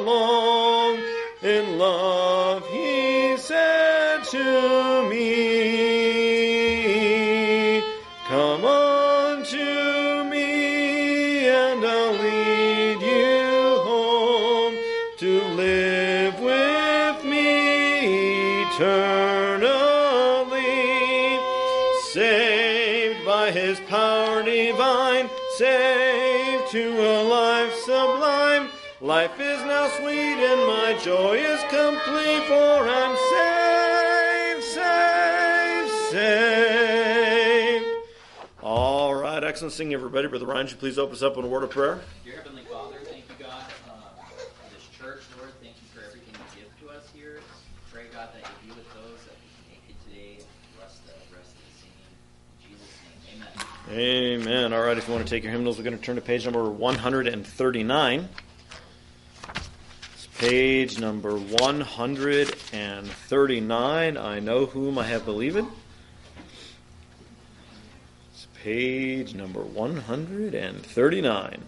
along. In love he said to me, come unto me, and I'll lead you home to live with me eternally. Saved by his power divine, saved to a life sublime. Life is now sweet and my joy is complete, for I'm saved. All right, excellent singing, everybody. Brother Ryan, would you please open us up in a word of prayer? Dear Heavenly Father, thank you, God, for this church, Lord. Thank you for everything you give to us here. Pray, God, that you be with those that we can make it today and bless the rest of the singing. In Jesus' name, amen. Amen. All right, if you want to take your hymnals, we're going to turn to page number 139. Page number 139. I know whom I have believed. It's page number 139.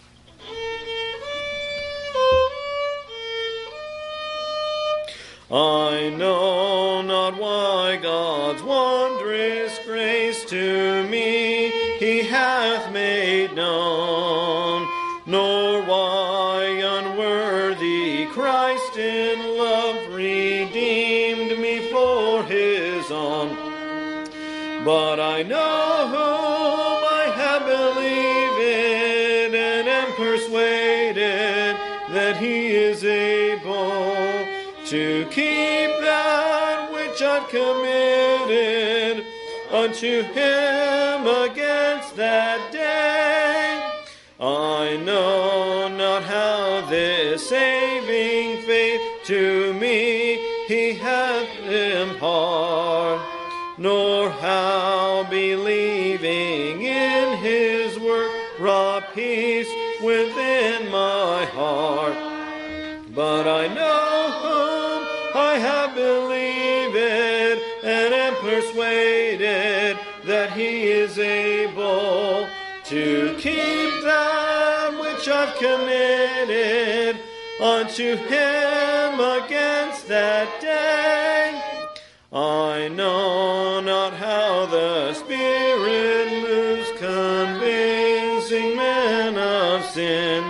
I know not why God's wondrous grace to me he hath made known, nor why unworthy Christ in love redeemed me for his own. But I know whom I have believed, and am persuaded that he is able to keep that which I've committed unto him against that day. I know not how this saving faith to me he hath impart, nor how believing in his work wrought peace within my heart. But I know whom I have believed, and am persuaded that he is able to keep that which I've committed unto him against that day. I know not how the Spirit moves, convincing men of sin,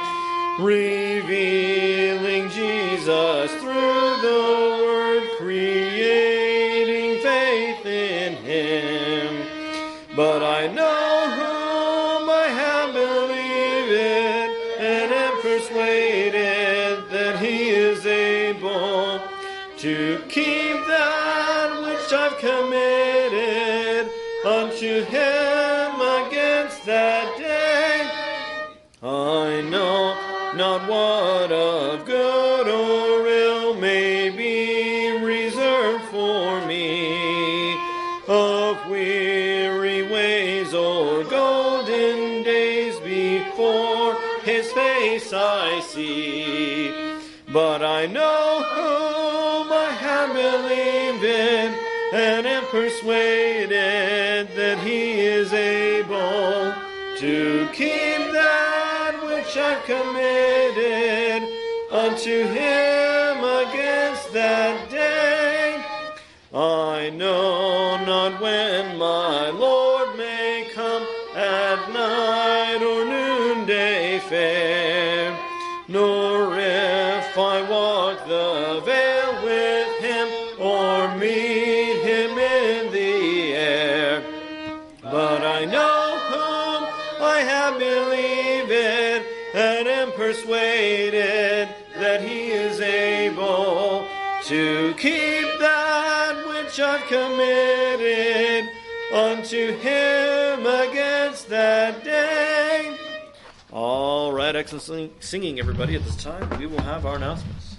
revealing Jesus through the Word, creating faith in him. But I know whom I have believed, and am persuaded that he is able to keep that which I've committed unto him against that day. I know not what of good or ill may be reserved for me, of weary ways or golden days before his face I see. But I know whom I have believed in, and am persuaded that he is able to keep that which I've committed unto him against that day. I know not when my Lord may come, at night or noonday fair, nor if I walk the vale with him, or meet him in the air. But I know whom I have believed, and am persuaded that he is able to keep that which I've committed unto him against that day. All right, excellent singing, everybody. At this time, we will have our announcements.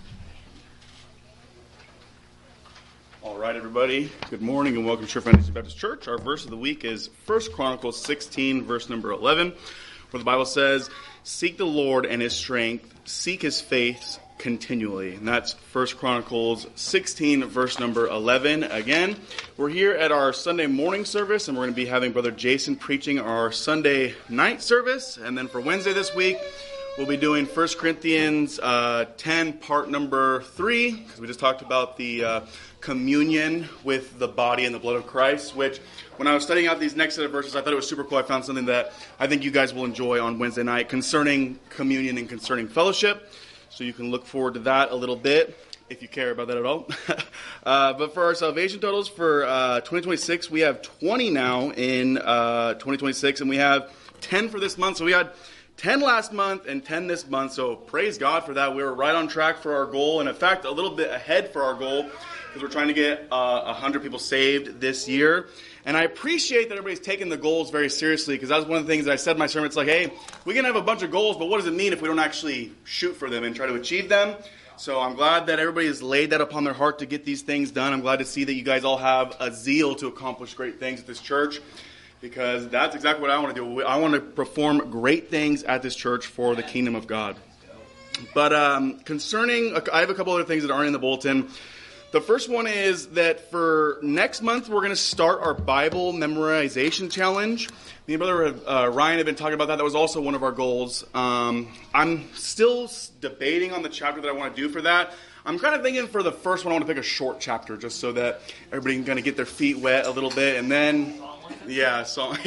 All right, everybody. Good morning and welcome to Sure Fantasy Baptist Church. Our verse of the week is 1 Chronicles 16, verse number 11, where the Bible says, "Seek the Lord and his strength, seek his face continually." And that's 1 Chronicles 16, verse number 11. Again, we're here at our Sunday morning service, and we're going to be having Brother Jason preaching our Sunday night service. And then for Wednesday this week, We'll be doing 1 Corinthians 10, part number 3, because we just talked about the communion with the body and the blood of Christ, which when I was studying out these next set of verses, I thought it was super cool. I found something that I think you guys will enjoy on Wednesday night concerning communion and concerning fellowship. So you can look forward to that a little bit, if you care about that at all. But for our salvation totals for 2026, we have 20 now in 2026, and we have 10 for this month. So we had 10 last month and 10 this month, so praise God for that. We were right on track for our goal, and in fact, a little bit ahead for our goal, because we're trying to get 100 people saved this year. And I appreciate that everybody's taking the goals very seriously, because that was one of the things that I said in my sermon. It's like, hey, we can have a bunch of goals, but what does it mean if we don't actually shoot for them and try to achieve them? So I'm glad that everybody has laid that upon their heart to get these things done. I'm glad to see that you guys all have a zeal to accomplish great things at this church, because that's exactly what I want to do. I want to perform great things at this church for the kingdom of God. But concerning, I have a couple other things that aren't in the bulletin. The first one is that for next month, we're going to start our Bible memorization challenge. Me and Brother Ryan have been talking about that. That was also one of our goals. I'm still debating on the chapter that I want to do for that. I'm kind of thinking for the first one, I want to pick a short chapter just so that everybody can kind of get their feet wet a little bit. And then, yeah.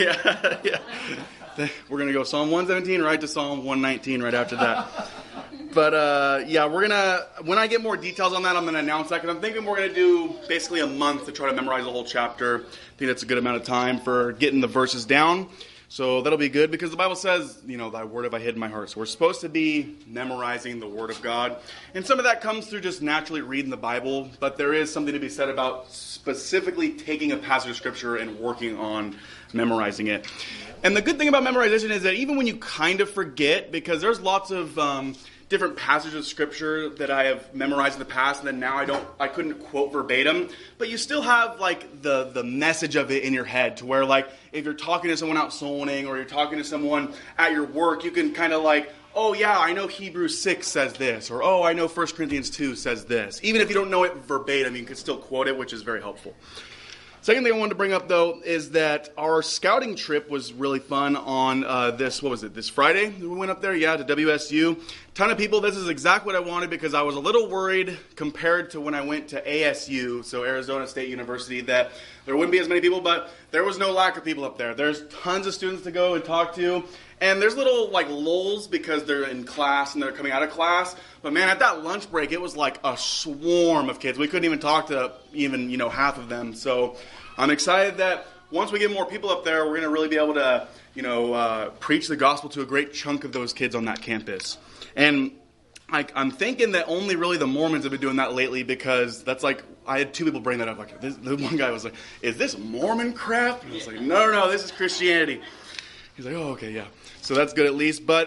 We're going to go Psalm 117 right to Psalm 119 right after that. But, we're going to, when I get more details on that, I'm going to announce that, because I'm thinking we're going to do basically a month to try to memorize the whole chapter. I think that's a good amount of time for getting the verses down. So that'll be good, because the Bible says, thy word have I hid in my heart. So we're supposed to be memorizing the word of God. And some of that comes through just naturally reading the Bible, but there is something to be said about specifically taking a passage of Scripture and working on memorizing it. And the good thing about memorization is that even when you kind of forget, because there's lots of different passages of Scripture that I have memorized in the past, and then now I couldn't quote verbatim, but you still have like the message of it in your head, to where like if you're talking to someone out soul winning, or you're talking to someone at your work, you can kind of like, oh yeah, I know Hebrews 6 says this, or oh, I know 1 Corinthians 2 says this. Even if you don't know it verbatim, you can still quote it, which is very helpful. Second thing I wanted to bring up, though, is that our scouting trip was really fun on this Friday? We went up there, to WSU. Ton of people. This is exactly what I wanted, because I was a little worried compared to when I went to ASU, so Arizona State University, that there wouldn't be as many people, but there was no lack of people up there. There's tons of students to go and talk to, and there's little like lulls because they're in class and they're coming out of class. But man, at that lunch break, it was like a swarm of kids. We couldn't even talk to even, half of them. So I'm excited that once we get more people up there, we're going to really be able to, preach the gospel to a great chunk of those kids on that campus. And I'm thinking that only really the Mormons have been doing that lately, because that's like, I had two people bring that up. Like, the one guy was like, is this Mormon crap? And I was like, no, this is Christianity. He's like, oh, okay, yeah. So that's good at least. But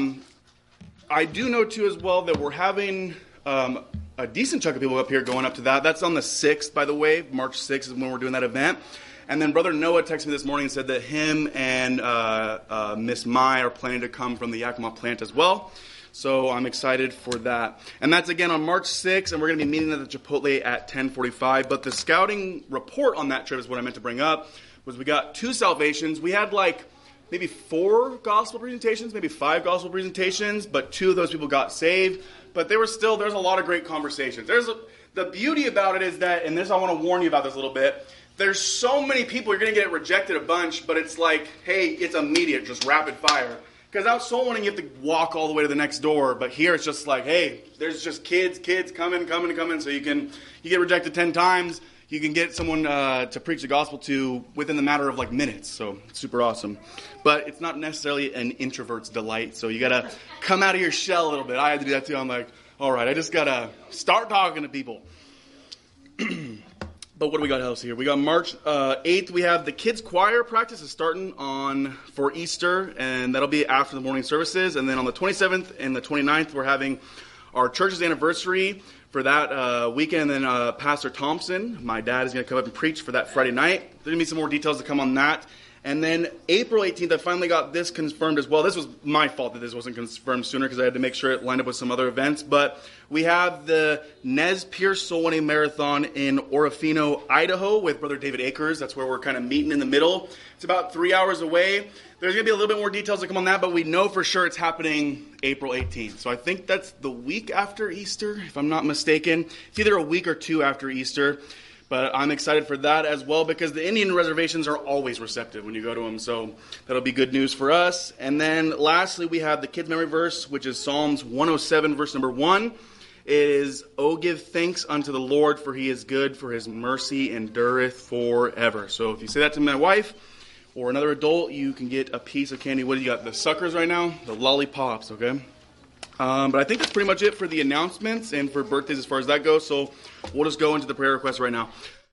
I do know, too, as well, that we're having a decent chunk of people up here going up to that. That's on the 6th, by the way. March 6th is when we're doing that event. And then Brother Noah texted me this morning and said that him and Miss Mai are planning to come from the Yakima plant as well. So I'm excited for that. And that's, again, on March 6th, and we're going to be meeting at the Chipotle at 10:45. But the scouting report on that trip is what I meant to bring up, was we got 2 salvations. We had, maybe 4 gospel presentations, maybe 5 gospel presentations, but 2 of those people got saved. But there's a lot of great conversations. The beauty about it is that, and this I want to warn you about this a little bit, there's so many people, you're going to get rejected a bunch, but it's like, hey, it's immediate, just rapid fire. Because out soul winning, you have to walk all the way to the next door, but here it's just like, hey, there's just kids coming, so you get rejected 10 times, you can get someone to preach the gospel to within the matter of minutes. So it's super awesome. But it's not necessarily an introvert's delight. So you got to come out of your shell a little bit. I had to do that too. I'm like, all right, I just got to start talking to people. But what do we got else here? We got March 8th. We have the kids choir practice is starting for Easter. And that'll be after the morning services. And then on the 27th and the 29th, we're having our church's anniversary for that weekend. And then Pastor Thompson, my dad, is going to come up and preach for that Friday night. There's going to be some more details to come on that And then April 18th, I finally got this confirmed as well. This was my fault that this wasn't confirmed sooner because I had to make sure it lined up with some other events. But we have the Nez Perce Soul Winning Marathon in Orofino, Idaho with Brother David Akers. That's where we're kind of meeting in the middle. It's about 3 hours away. There's going to be a little bit more details to come on that, but we know for sure it's happening April 18th. So I think that's the week after Easter, if I'm not mistaken. It's either a week or two after Easter. But I'm excited for that as well because the Indian reservations are always receptive when you go to them. So that'll be good news for us. And then lastly, we have the kids' memory verse, which is Psalms 107, verse number 1. It is, "Oh, give thanks unto the Lord, for he is good, for his mercy endureth forever." So if you say that to my wife or another adult, you can get a piece of candy. What do you got? The suckers right now? The lollipops, okay? But I think that's pretty much it for the announcements and for birthdays as far as that goes. So we'll just go into the prayer requests right now.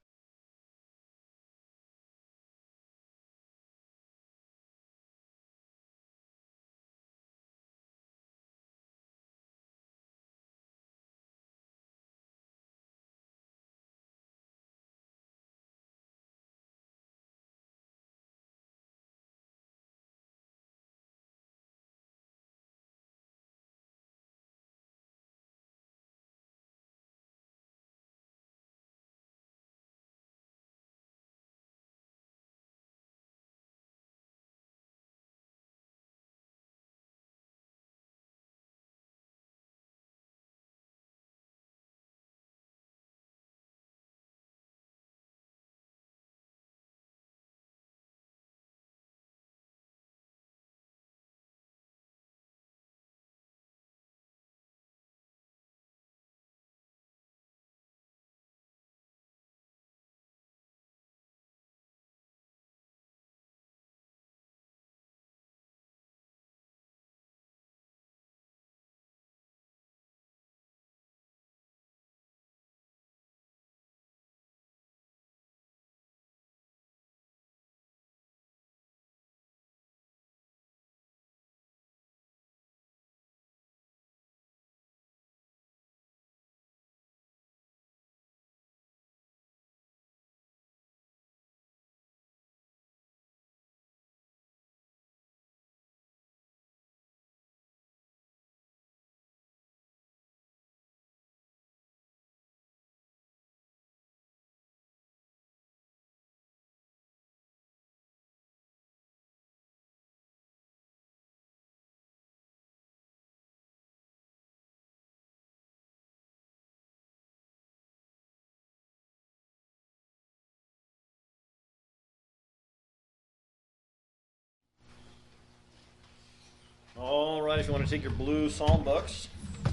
All right, if you want to take your blue psalm books,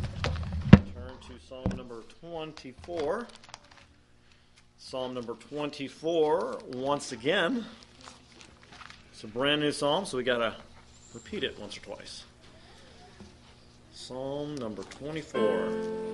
turn to Psalm number 24. Psalm number 24, once again. It's a brand new psalm, so we got to repeat it once or twice. Psalm number 24.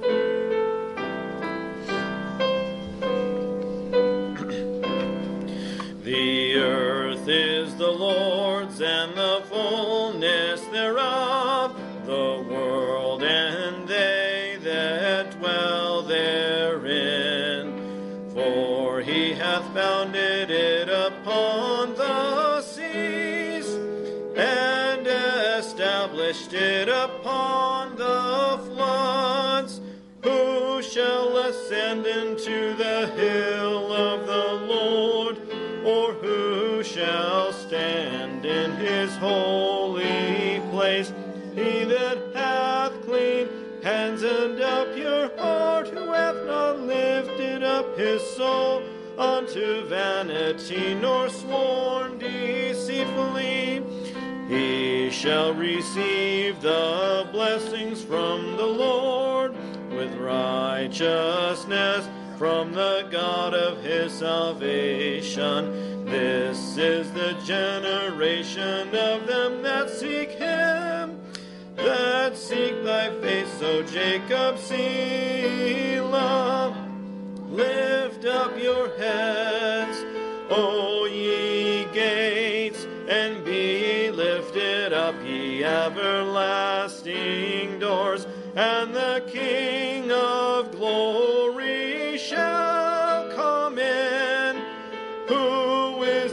The earth is the Lord's and the fullness thereof, the world and they that dwell therein. For he hath founded it upon the seas, and established it upon the floods. Who shall ascend into the hill of the Lord? Or who shall stand in his holy place? He that hath clean hands and a pure heart, who hath not lifted up his soul unto vanity, nor sworn deceitfully. He shall receive the blessings from the Lord with righteousness from the God of his salvation. This is the generation of them that seek him, that seek thy face, O Jacob, Selah. Lift up your heads, O ye gates, and be lifted up, ye everlasting doors, and the King of glory shall come in. Who is this King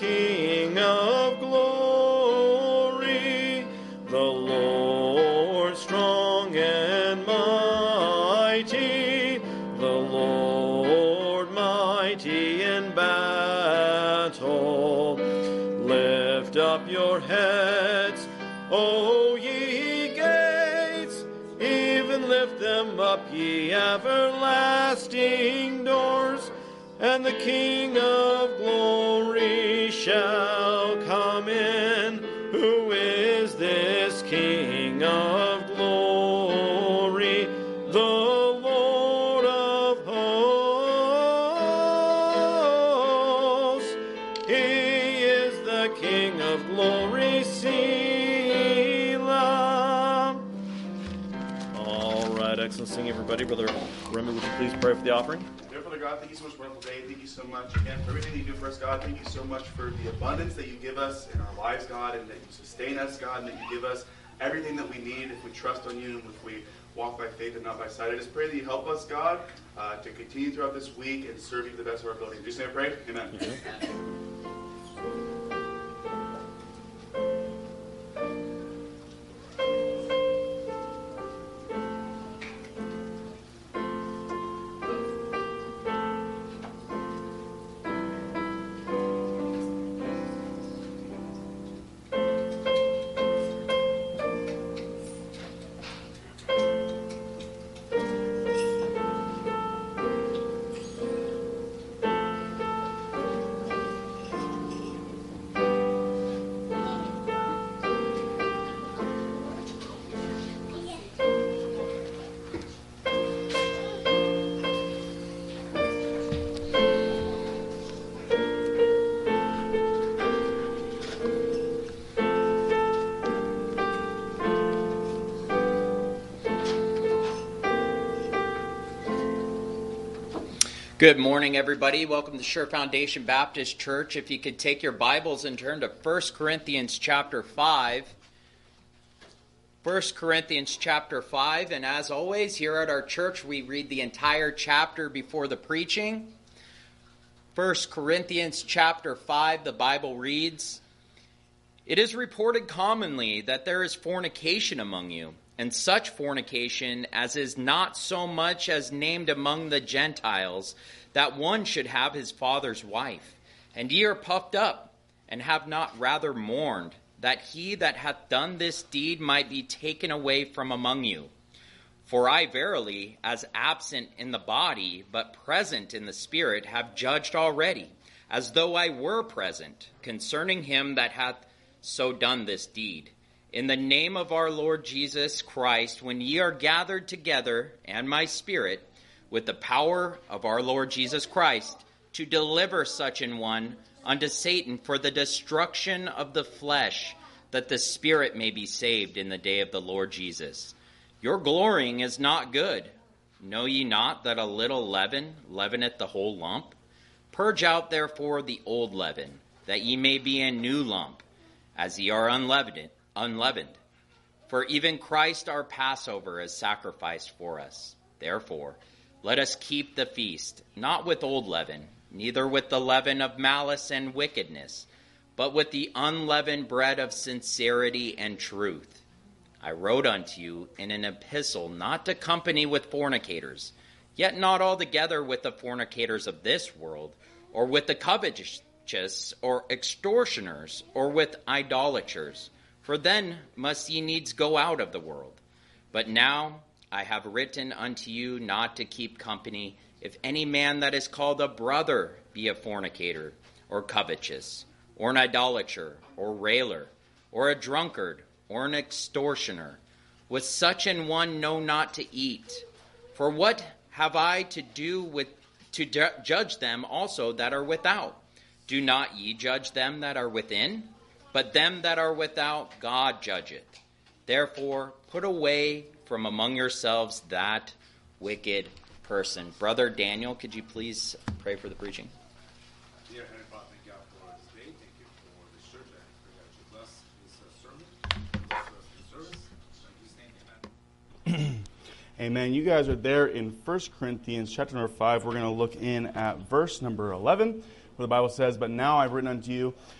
King of glory, the Lord strong and mighty, the Lord mighty in battle. Lift up your heads, O ye gates, even lift them up, ye everlasting doors, and the King of glory shall come in. Who is this King of glory? The Lord of hosts. He is the King of glory. Selah. All right, excellent singing, everybody. Brother Remy, would you please pray for the offering? Dear Father God, thank you so much for a wonderful day. Thank you so much again for everything you do for us, God. Thank you so much for the abundance that you give us in our lives, God, and that you sustain us, God, and that you give us everything that we need if we trust on you and if we walk by faith and not by sight. I just pray that you help us, God, to continue throughout this week and serve you to the best of our ability. In Jesus' name I pray. Amen. Good morning, everybody. Welcome to Sure Foundation Baptist Church. If you could take your Bibles and turn to 1 Corinthians chapter 5. 1 Corinthians chapter 5, and as always, here at our church, we read the entire chapter before the preaching. 1 Corinthians chapter 5, the Bible reads, "It is reported commonly that there is fornication among you, and such fornication as is not so much as named among the Gentiles, that one should have his father's wife. And ye are puffed up, and have not rather mourned, that he that hath done this deed might be taken away from among you. For I verily, as absent in the body, but present in the spirit, have judged already, as though I were present, concerning him that hath so done this deed. In the name of our Lord Jesus Christ, when ye are gathered together, and my spirit, with the power of our Lord Jesus Christ, to deliver such an one unto Satan for the destruction of the flesh, that the spirit may be saved in the day of the Lord Jesus. Your glorying is not good. Know ye not that a little leaven leaveneth the whole lump? Purge out therefore the old leaven, that ye may be a new lump, as ye are unleavened. For even Christ our Passover is sacrificed for us. Therefore, let us keep the feast, not with old leaven, neither with the leaven of malice and wickedness, but with the unleavened bread of sincerity and truth. I wrote unto you in an epistle not to company with fornicators, yet not altogether with the fornicators of this world, or with the covetous, or extortioners, or with idolaters. For then must ye needs go out of the world. But now I have written unto you not to keep company, if any man that is called a brother be a fornicator, or covetous, or an idolater, or railer, or a drunkard, or an extortioner. With such an one know not to eat. For what have I to do with to judge them also that are without? Do not ye judge them that are within? But them that are without God judgeth. Therefore put away from among yourselves that wicked person." Brother Daniel, could you please pray for the preaching? Dear Heavenly Father, thank you for this day. Thank you for this church. I pray that you bless this sermon, bless us in service. In Jesus' name, amen. Amen. You guys are there in 1 Corinthians chapter number 5. We're going to look in at verse number 11, where the Bible says, "But now I've written unto you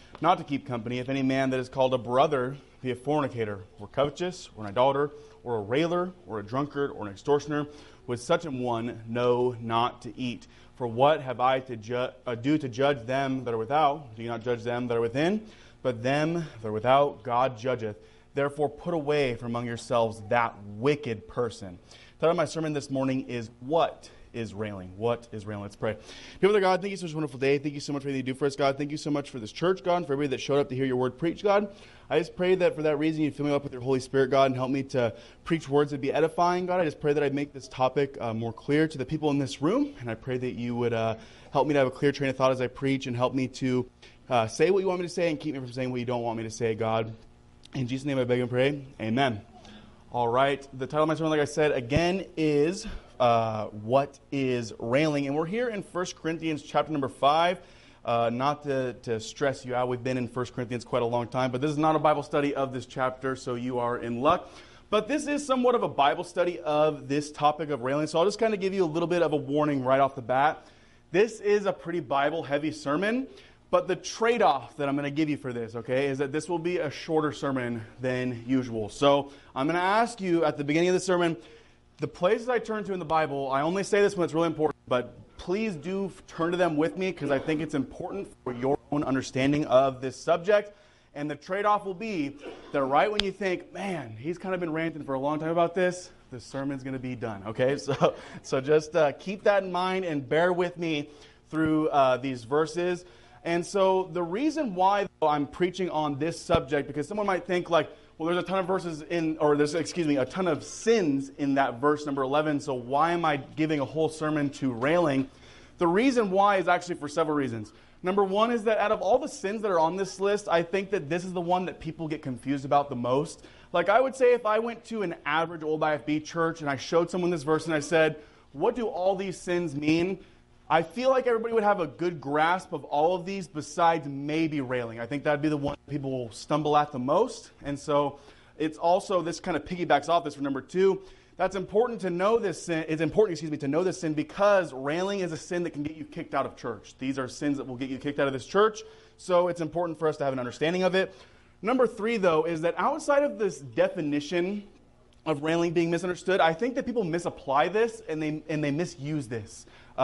not to keep company, if any man that is called a brother be a fornicator, or covetous, or an idolater, or a railer, or a drunkard, or an extortioner, with such an one know not to eat. For what have I to do to judge them that are without? Do you not judge them that are within? But them that are without, God judgeth. Therefore put away from among yourselves that wicked person. The title of my sermon this morning is, What is Railing? What is railing? Let's pray. People of God, thank you so much for a wonderful day. Thank you so much for everything you do for us, God. Thank you so much for this church, God, and for everybody that showed up to hear your word preached, God. I just pray that for that reason you fill me up with your Holy Spirit, God, and help me to preach words that be edifying, God. I just pray that I make this topic more clear to the people in this room, and I pray that you would help me to have a clear train of thought as I preach, and help me to say what you want me to say and keep me from saying what you don't want me to say, God. In Jesus' name I beg and pray. Amen. All right. The title of my sermon, like I said, again, is What is Railing? And we're here in 1 Corinthians chapter number 5. Not to stress you out, we've been in 1 Corinthians quite a long time, but this is not a Bible study of this chapter, so you are in luck. But this is somewhat of a Bible study of this topic of railing, so I'll just kind of give you a little bit of a warning right off the bat. This is a pretty Bible-heavy sermon, but the trade-off that I'm going to give you for this, okay, is that this will be a shorter sermon than usual. So I'm going to ask you at the beginning of the sermon, the places I turn to in the Bible, I only say this when it's really important, but please do turn to them with me because I think it's important for your own understanding of this subject. And the trade-off will be that right when you think, man, he's kind of been ranting for a long time about this, the sermon's going to be done, okay? So just keep that in mind and bear with me through these verses. And so the reason why I'm preaching on this subject, because someone might think like, well, there's a ton of verses a ton of sins in that verse number 11, so why am I giving a whole sermon to railing? The reason why is actually for several reasons. Number one is that out of all the sins that are on this list, I think that this is the one that people get confused about the most. Like I would say if I went to an average old IFB church and I showed someone this verse and I said, what do all these sins mean? I feel like everybody would have a good grasp of all of these besides maybe railing. I think that'd be the one people will stumble at the most. And so it's also, this kind of piggybacks off this for number two. That's important to know this sin. It's important, to know this sin because railing is a sin that can get you kicked out of church. These are sins that will get you kicked out of this church. So it's important for us to have an understanding of it. Number three, though, is that outside of this definition of railing being misunderstood, I think that people misapply this and they misuse this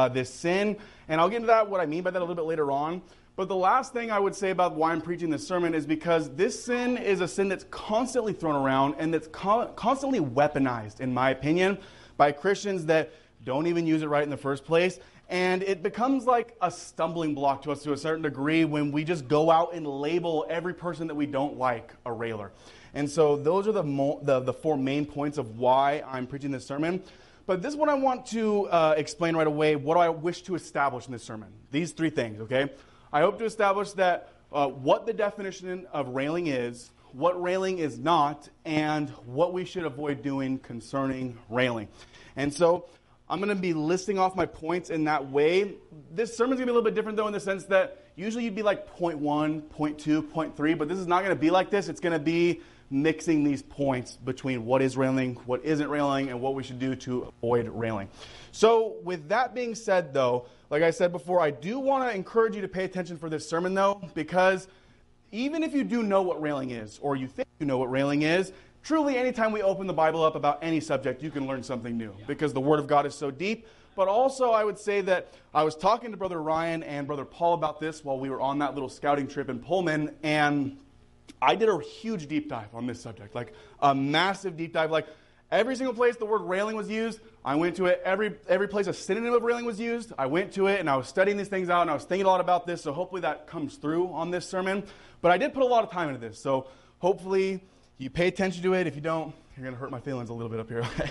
sin. And I'll get into that, what I mean by that a little bit later on. But the last thing I would say about why I'm preaching this sermon is because this sin is a sin that's constantly thrown around and that's constantly weaponized, in my opinion, by Christians that don't even use it right in the first place. And it becomes like a stumbling block to us to a certain degree when we just go out and label every person that we don't like a railer. And so those are the four main points of why I'm preaching this sermon. But this is what I want to explain right away, what I wish to establish in this sermon. These three things, okay? I hope to establish that what the definition of railing is, what railing is not, and what we should avoid doing concerning railing. And so I'm going to be listing off my points in that way. This sermon's going to be a little bit different, though, in the sense that usually you'd be like point 1, point 2, point 3, but this is not going to be like this. It's going to be mixing these points between what is railing, what isn't railing, and what we should do to avoid railing. So with that being said, though, like I said before, I do want to encourage you to pay attention for this sermon, though, because even if you do know what railing is, or you think you know what railing is, truly anytime we open the Bible up about any subject, you can learn something new, because the Word of God is so deep. But also, I would say that I was talking to Brother Ryan and Brother Paul about this while we were on that little scouting trip in Pullman, and I did a huge deep dive on this subject, like a massive deep dive. Like every single place the word railing was used, I went to it. Every place a synonym of railing was used, I went to it, and I was studying these things out, and I was thinking a lot about this, so hopefully that comes through on this sermon. But I did put a lot of time into this, so hopefully you pay attention to it. If you don't, you're going to hurt my feelings a little bit up here, okay?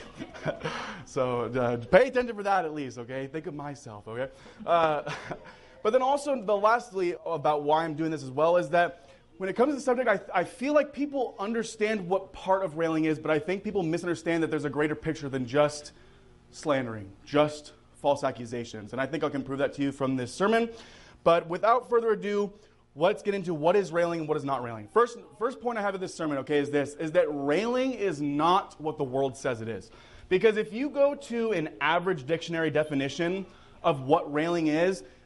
So pay attention for that at least, okay? Think of myself, okay? But then also, lastly, about why I'm doing this as well, is that when it comes to the subject, I feel like people understand what part of railing is, but I think people misunderstand that there's a greater picture than just slandering, just false accusations. And I think I can prove that to you from this sermon. But without further ado, let's get into what is railing and what is not railing. First point I have of this sermon, okay, is that railing is not what the world says it is. Because if you go to an average dictionary definition of what railing is,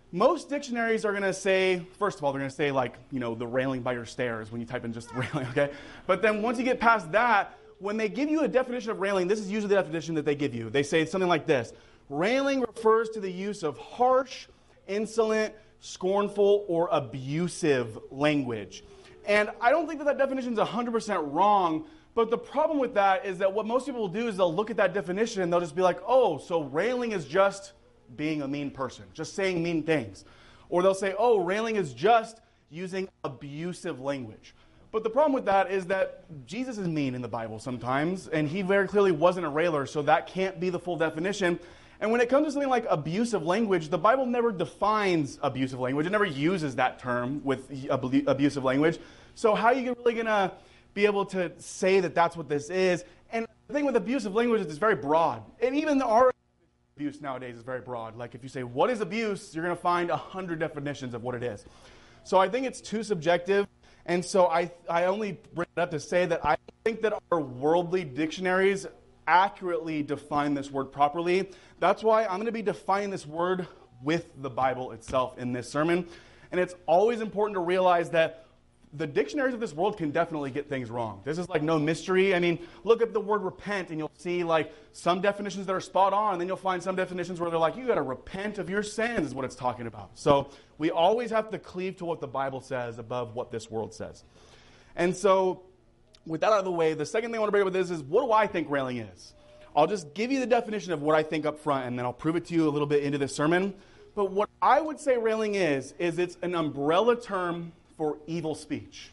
most dictionaries are going to say, first of all, they're going to say like, the railing by your stairs when you type in just railing, okay? But then once you get past that, when they give you a definition of railing, this is usually the definition that they give you. They say something like this: railing refers to the use of harsh, insolent, scornful, or abusive language. And I don't think that definition is 100% wrong, but the problem with that is that what most people will do is they'll look at that definition and they'll just be like, oh, so railing is just being a mean person, just saying mean things. Or they'll say, oh, railing is just using abusive language. But the problem with that is that Jesus is mean in the Bible sometimes, and he very clearly wasn't a railer, so that can't be the full definition. And when it comes to something like abusive language, the Bible never defines abusive language. It never uses that term with abusive language. So how are you really going to be able to say that that's what this is? And the thing with abusive language is it's very broad. And even our abuse nowadays is very broad. Like if you say, what is abuse? You're going to find 100 definitions of what it is. So I think it's too subjective. And so I only bring it up to say that I think that our worldly dictionaries accurately define this word properly. That's why I'm going to be defining this word with the Bible itself in this sermon. And it's always important to realize that the dictionaries of this world can definitely get things wrong. This is like no mystery. I mean, look at the word repent and you'll see like some definitions that are spot on, and then you'll find some definitions where they're like, you got to repent of your sins is what it's talking about. So we always have to cleave to what the Bible says above what this world says. And so with that out of the way, the second thing I want to bring up with this is, what do I think railing is? I'll just give you the definition of what I think up front, and then I'll prove it to you a little bit into this sermon. But what I would say railing is it's an umbrella term for evil speech,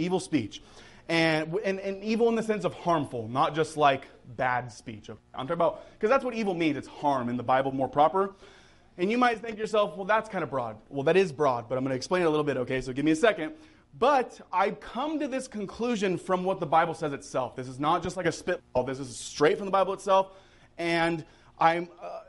and evil in the sense of harmful, not just like bad speech. I'm talking about, because that's what evil means, it's harm in the Bible more proper. And you might think to yourself, well, that's kind of broad. Well, that is broad, but I'm going to explain it a little bit, okay? So give me a second. But I come to this conclusion from what the Bible says itself. This is not just like a spitball. This is straight from the Bible itself. And I'm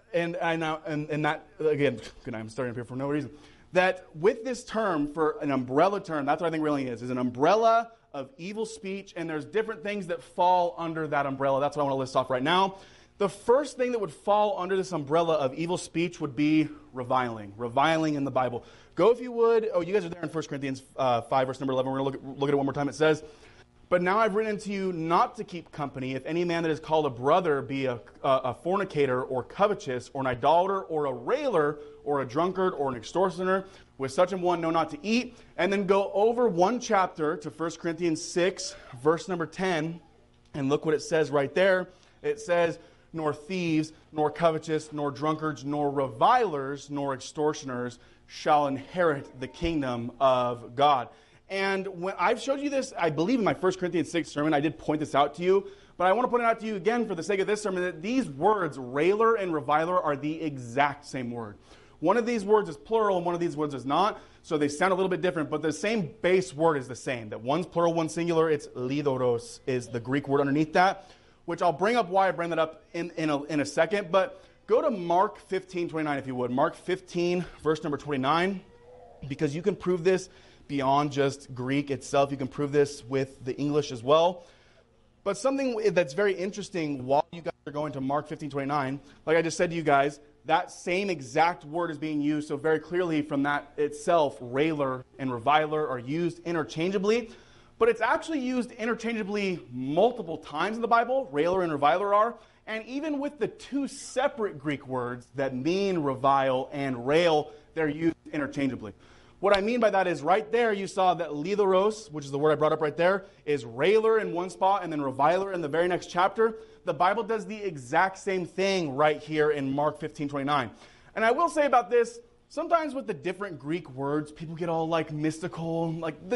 that again. Good night. I'm starting up here for no reason. That with this term, for an umbrella term, that's what I think railing is an umbrella of evil speech, and there's different things that fall under that umbrella. That's what I want to list off right now. The first thing that would fall under this umbrella of evil speech would be reviling. Reviling in the Bible. Go, if you would. Oh, you guys are there in 1 Corinthians 5, verse number 11. We're going to look at it one more time. It says, but now I've written to you not to keep company if any man that is called a brother be a fornicator or covetous or an idolater or a railer or a drunkard or an extortioner. With such an one, know not to eat. And then go over one chapter to 1 Corinthians 6, verse number 10. And look what it says right there. It says, nor thieves, nor covetous, nor drunkards, nor revilers, nor extortioners shall inherit the kingdom of God. And when I've showed you this, I believe in my 1 Corinthians 6 sermon, I did point this out to you. But I want to point it out to you again for the sake of this sermon, that these words, railer and reviler, are the exact same word. One of these words is plural and one of these words is not. So they sound a little bit different, but the same base word is the same. That one's plural, one's singular. It's lidoros is the Greek word underneath that, which I'll bring up why I bring that up in a second. But go to Mark 15:29 if you would. Mark 15, verse number 29, because you can prove this beyond just Greek itself. You can prove this with the English as well. But something that's very interesting while you guys are going to Mark 15:29, like I just said to you guys, that same exact word is being used. So very clearly from that itself, railer and reviler are used interchangeably. But it's actually used interchangeably multiple times in the Bible, railer and reviler are. And even with the two separate Greek words that mean revile and rail, they're used interchangeably. What I mean by that is right there you saw that lidoros, which is the word I brought up right there, is railer in one spot and then reviler in the very next chapter. The Bible does the exact same thing right here in Mark 15:29. And I will say about this, sometimes with the different Greek words, people get all like mystical.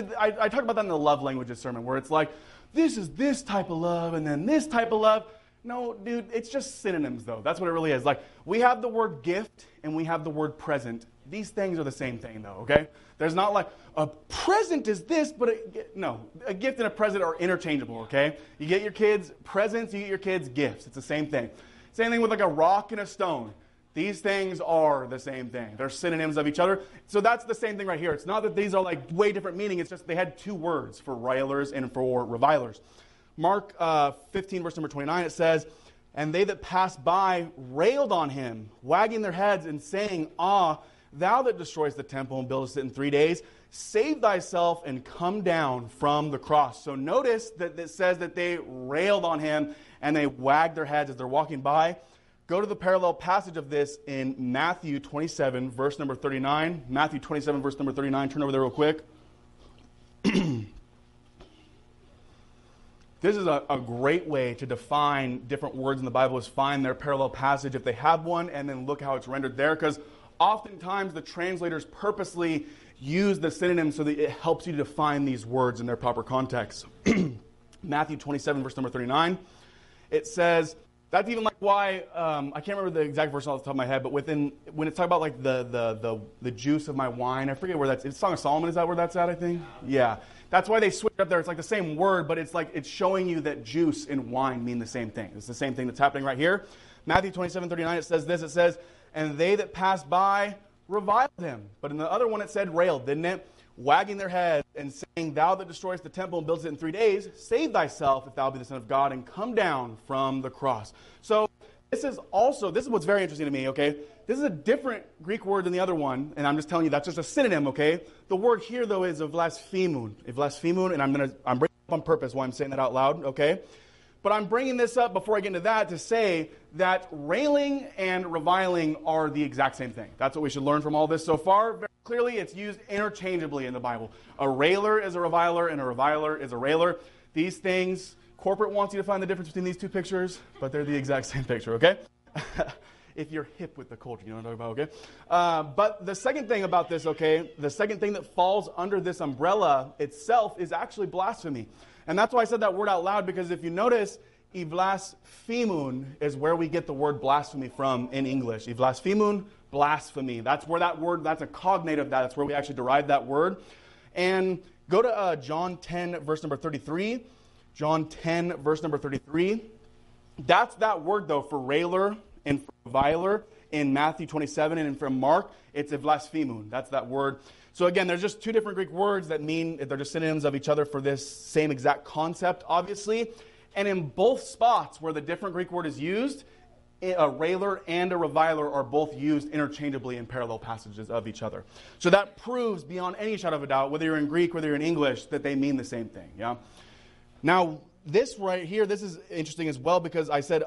I talked about that in the love languages sermon, where it's like, this is this type of love and then this type of love. No, dude, it's just synonyms, though. That's what it really is. Like, we have the word gift and we have the word present. These things are the same thing, though, okay? There's not like, a present is this, but a gift and a present are interchangeable, okay? You get your kids presents, you get your kids gifts. It's the same thing. Same thing with like a rock and a stone. These things are the same thing. They're synonyms of each other. So that's the same thing right here. It's not that these are like way different meaning. It's just they had two words for railers and for revilers. Mark 15, verse number 29, it says, and they that passed by railed on him, wagging their heads and saying, ah, thou that destroyest the temple and buildest it in 3 days, save thyself and come down from the cross. So notice that it says that they railed on him and they wagged their heads as they're walking by. Go to the parallel passage of this in Matthew 27, verse number 39. Matthew 27, verse number 39. Turn over there real quick. This is a great way to define different words in the Bible, is find their parallel passage if they have one, and then look how it's rendered there, because oftentimes the translators purposely use the synonym so that it helps you to define these words in their proper context. Matthew 27, verse number 39, it says, that's even like why, I can't remember the exact verse off the top of my head, but when it's talking about like the juice of my wine, I forget where that's, it's Song of Solomon, is that where that's at, I think? Yeah. That's why they switch up there. It's like the same word, but it's like it's showing you that juice and wine mean the same thing. It's the same thing that's happening right here. Matthew 27:39, it says this. It says, and they that passed by reviled him. But in the other one it said railed, didn't it? Wagging their heads and saying, thou that destroyest the temple and buildest it in 3 days, save thyself if thou be the Son of God, and come down from the cross. So this is what's very interesting to me, okay? This is a different Greek word than the other one, and I'm just telling you that's just a synonym, okay? The word here, though, is evlasphemon, and I'm bringing it up on purpose while I'm saying that out loud, okay? But I'm bringing this up before I get into that to say that railing and reviling are the exact same thing. That's what we should learn from all this so far. Very clearly, it's used interchangeably in the Bible. A railer is a reviler, and a reviler is a railer. These things, corporate wants you to find the difference between these two pictures, but they're the exact same picture, okay? If you're hip with the culture, you know what I'm talking about, okay? But the second thing about this, okay, the second thing that falls under this umbrella itself is actually blasphemy. And that's why I said that word out loud, because if you notice, evlasphemon is where we get the word blasphemy from in English. Evlasphemon, blasphemy. That's where that word, that's a cognate of that. That's where we actually derive that word. And go to John 10, verse number 33. John 10, verse number 33. That's that word, though, for railer and for reviler in Matthew 27, and from Mark, it's evlasphemon. That's that word. So again, there's just two different Greek words that mean, they're just synonyms of each other for this same exact concept, obviously. And in both spots where the different Greek word is used, a railer and a reviler are both used interchangeably in parallel passages of each other. So that proves beyond any shadow of a doubt, whether you're in Greek, whether you're in English, that they mean the same thing. Yeah. Now, this right here, this is interesting as well, because I said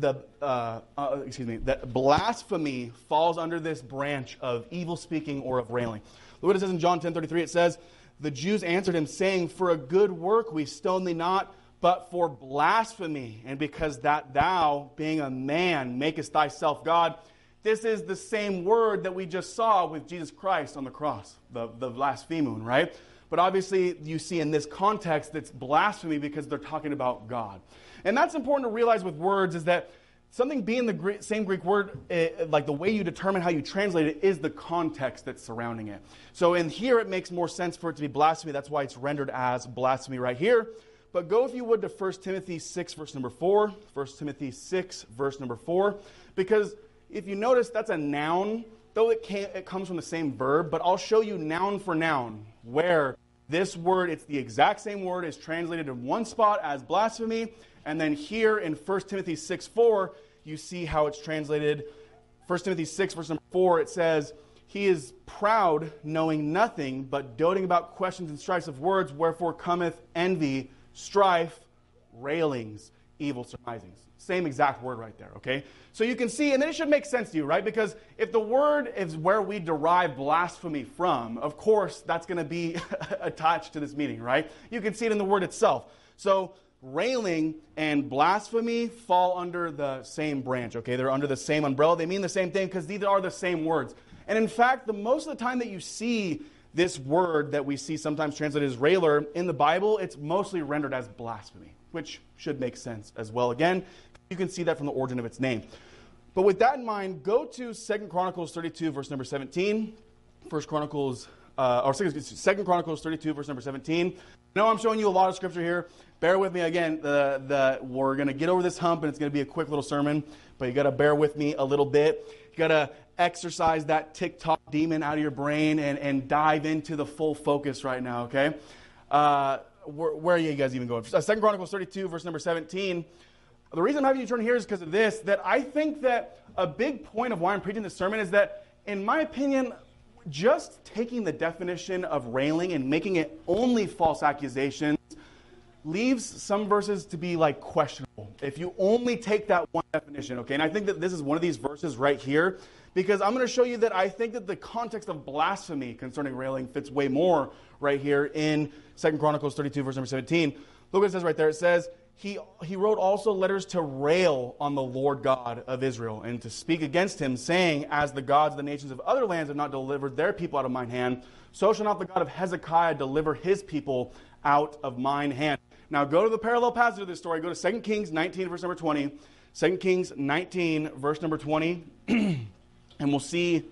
that blasphemy falls under this branch of evil speaking or of railing. Look what it says in John 10:33. It says, the Jews answered him, saying, for a good work we stone thee not, but for blasphemy, and because that thou, being a man, makest thyself God. This is the same word that we just saw with Jesus Christ on the cross, the blasphemon, right? But obviously, you see in this context, it's blasphemy because they're talking about God. And that's important to realize with words, is that something being the same Greek word, like the way you determine how you translate it, is the context that's surrounding it. So in here, it makes more sense for it to be blasphemy. That's why it's rendered as blasphemy right here. But go, if you would, to 1 Timothy 6, verse number 4. 1 Timothy 6, verse number 4. Because if you notice, that's a noun, though it comes from the same verb. But I'll show you noun for noun, where this word, it's the exact same word, is translated in one spot as blasphemy. And then here in 1 Timothy 6, 4, you see how it's translated. 1 Timothy 6, verse number 4, it says, he is proud, knowing nothing, but doting about questions and strifes of words, wherefore cometh envy, strife, railings, evil surmisings. Same exact word right there, okay? So you can see, and then it should make sense to you, right? Because if the word is where we derive blasphemy from, of course, that's going to be attached to this meaning, right? You can see it in the word itself. So railing and blasphemy fall under the same branch, okay? They're under the same umbrella. They mean the same thing because these are the same words. And in fact, the most of the time that you see this word that we see sometimes translated as railer in the Bible, it's mostly rendered as blasphemy, which should make sense as well. Again, you can see that from the origin of its name. But with that in mind, go to 2 Chronicles 32, verse number 17. 2 Chronicles 32, verse number 17. I know I'm showing you a lot of scripture here. Bear with me again. We're going to get over this hump, and it's going to be a quick little sermon. But you got to bear with me a little bit. You got to exercise that TikTok demon out of your brain and dive into the full focus right now, okay? Where are you guys even going? 2 Chronicles 32, verse number 17. The reason I'm having you turn here is because of this, that I think that a big point of why I'm preaching this sermon is that, in my opinion, just taking the definition of railing and making it only false accusations leaves some verses to be like questionable if you only take that one definition, okay? And I think that this is one of these verses right here, because I'm going to show you that I think that the context of blasphemy concerning railing fits way more right here in 2 Chronicles 32, verse number 17. Look what it says right there. It says, he wrote also letters to rail on the Lord God of Israel and to speak against him, saying, as the gods of the nations of other lands have not delivered their people out of mine hand, so shall not the God of Hezekiah deliver his people out of mine hand. Now go to the parallel passage of this story. Go to 2 Kings 19, verse number 20. 2 Kings 19, verse number 20. And we'll see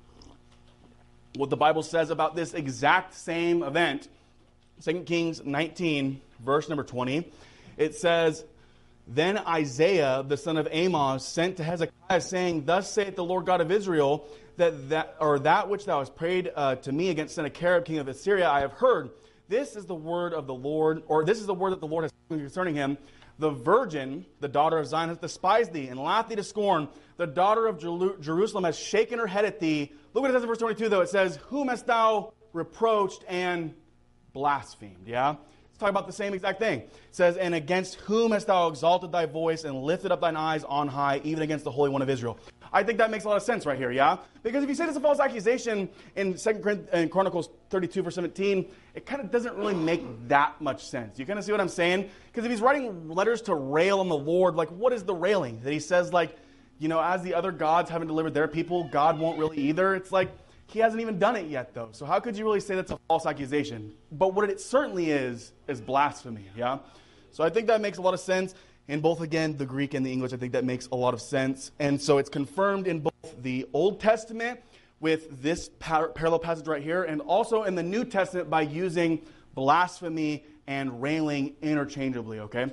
what the Bible says about this exact same event. 2 Kings 19, verse number 20. It says, then Isaiah, the son of Amoz, sent to Hezekiah, saying, thus saith the Lord God of Israel, that which thou hast prayed to me against Sennacherib, king of Assyria, I have heard. This is the word of the Lord, or this is the word that the Lord has spoken concerning him. The virgin, the daughter of Zion, hath despised thee and laughed thee to scorn. The daughter of Jerusalem has shaken her head at thee. Look what it says in verse 22, though. It says, whom hast thou reproached and blasphemed? Yeah? It's talking about the same exact thing. It says, and against whom hast thou exalted thy voice and lifted up thine eyes on high, even against the Holy One of Israel? I think that makes a lot of sense right here, yeah? Because if you say it's a false accusation in 2 Chronicles 32, verse 17, it kind of doesn't really make that much sense. You kind of see what I'm saying? Because if he's writing letters to rail on the Lord, like, what is the railing? That he says, like, you know, as the other gods haven't delivered their people, God won't really either. It's like, he hasn't even done it yet, though. So how could you really say that's a false accusation? But what it certainly is blasphemy, yeah? So I think that makes a lot of sense. In both, again, the Greek and the English, I think that makes a lot of sense. And so it's confirmed in both the Old Testament with this parallel passage right here, and also in the New Testament by using blasphemy and railing interchangeably, okay?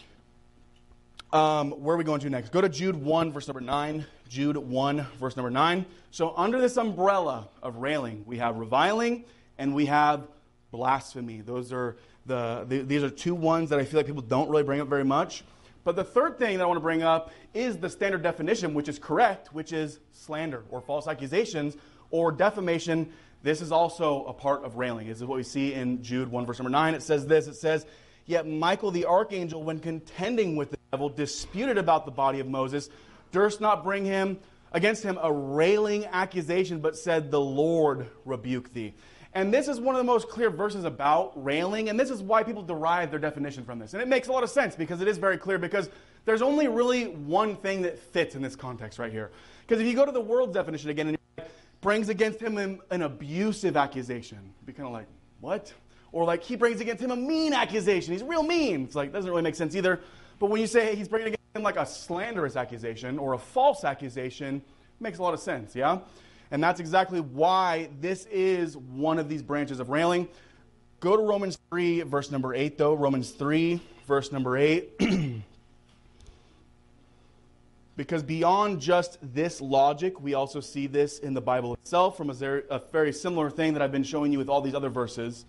Where are we going to next? Go to Jude 1, verse number 9. Jude 1, verse number 9. So under this umbrella of railing, we have reviling and we have blasphemy. Those are these are two ones that I feel like people don't really bring up very much. But the third thing that I want to bring up is the standard definition, which is correct, which is slander or false accusations or defamation. This is also a part of railing. This is what we see in Jude 1, verse number 9. It says this. It says, yet Michael the archangel, when contending with the devil, disputed about the body of Moses, durst not bring against him a railing accusation, but said, the Lord rebuke thee. And this is one of the most clear verses about railing, and this is why people derive their definition from this. And it makes a lot of sense because it is very clear, because there's only really one thing that fits in this context right here. Because if you go to the world's definition again, and it brings against him an abusive accusation, you'd be kind of like, what? Or like, he brings against him a mean accusation. He's real mean. It's like, doesn't really make sense either. But when you say he's bringing against him like a slanderous accusation or a false accusation, it makes a lot of sense, yeah? And that's exactly why this is one of these branches of railing. Go to Romans 3, verse number 8, though. Romans 3, verse number 8. Because beyond just this logic, we also see this in the Bible itself from a very similar thing that I've been showing you with all these other verses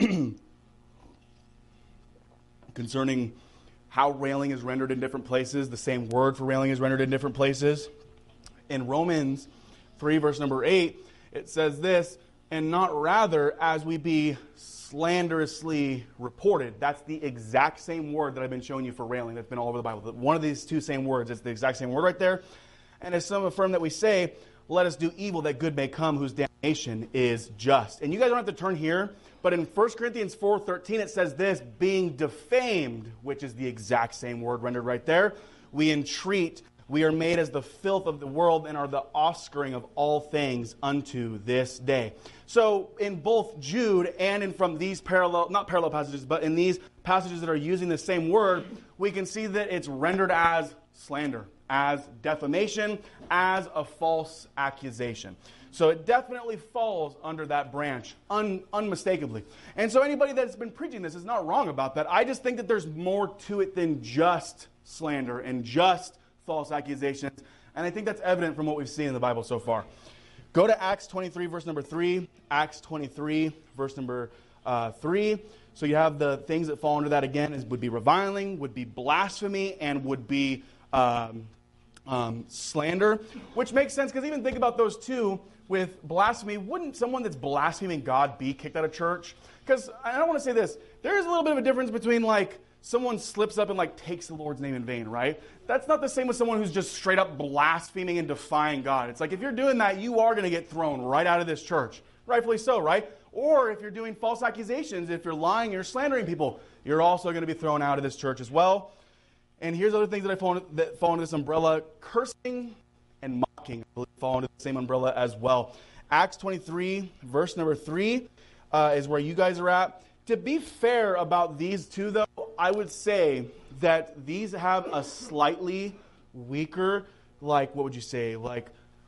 concerning how railing is rendered in different places. The same word for railing is rendered in different places. In Romans 3, verse number 8, it says this, and not rather as we be slanderously reported. That's the exact same word that I've been showing you for railing that's been all over the Bible. One of these two same words, it's the exact same word right there. And as some affirm that we say, let us do evil that good may come, whose damnation is just. And you guys don't have to turn here, but in 1 Corinthians 4:13 it says this, being defamed, which is the exact same word rendered right there. We entreat, we are made as the filth of the world and are the offscouring of all things unto this day. So in both Jude and from these not parallel passages, but in these passages that are using the same word, we can see that it's rendered as slander, as defamation, as a false accusation. So it definitely falls under that branch, unmistakably. And so anybody that's been preaching this is not wrong about that. I just think that there's more to it than just slander and just false accusations. And I think that's evident from what we've seen in the Bible so far. Go to Acts 23, verse number 3. Acts 23, verse number 3. So you have the things that fall under that again would be reviling, would be blasphemy, and would be slander, which makes sense because even think about those two with blasphemy. Wouldn't someone that's blaspheming God be kicked out of church? Because I don't want to say this. There is a little bit of a difference between like someone slips up and like takes the Lord's name in vain, right? That's not the same with someone who's just straight up blaspheming and defying God. It's like if you're doing that, you are going to get thrown right out of this church. Rightfully so, right? Or if you're doing false accusations, if you're lying, you're slandering people, you're also going to be thrown out of this church as well. And here's other things that fall under this umbrella. Cursing and mocking, I believe, fall under the same umbrella as well. Acts 23, verse number 3, is where you guys are at. To be fair about these two, though, I would say that these have a slightly weaker, like, what would you say? Like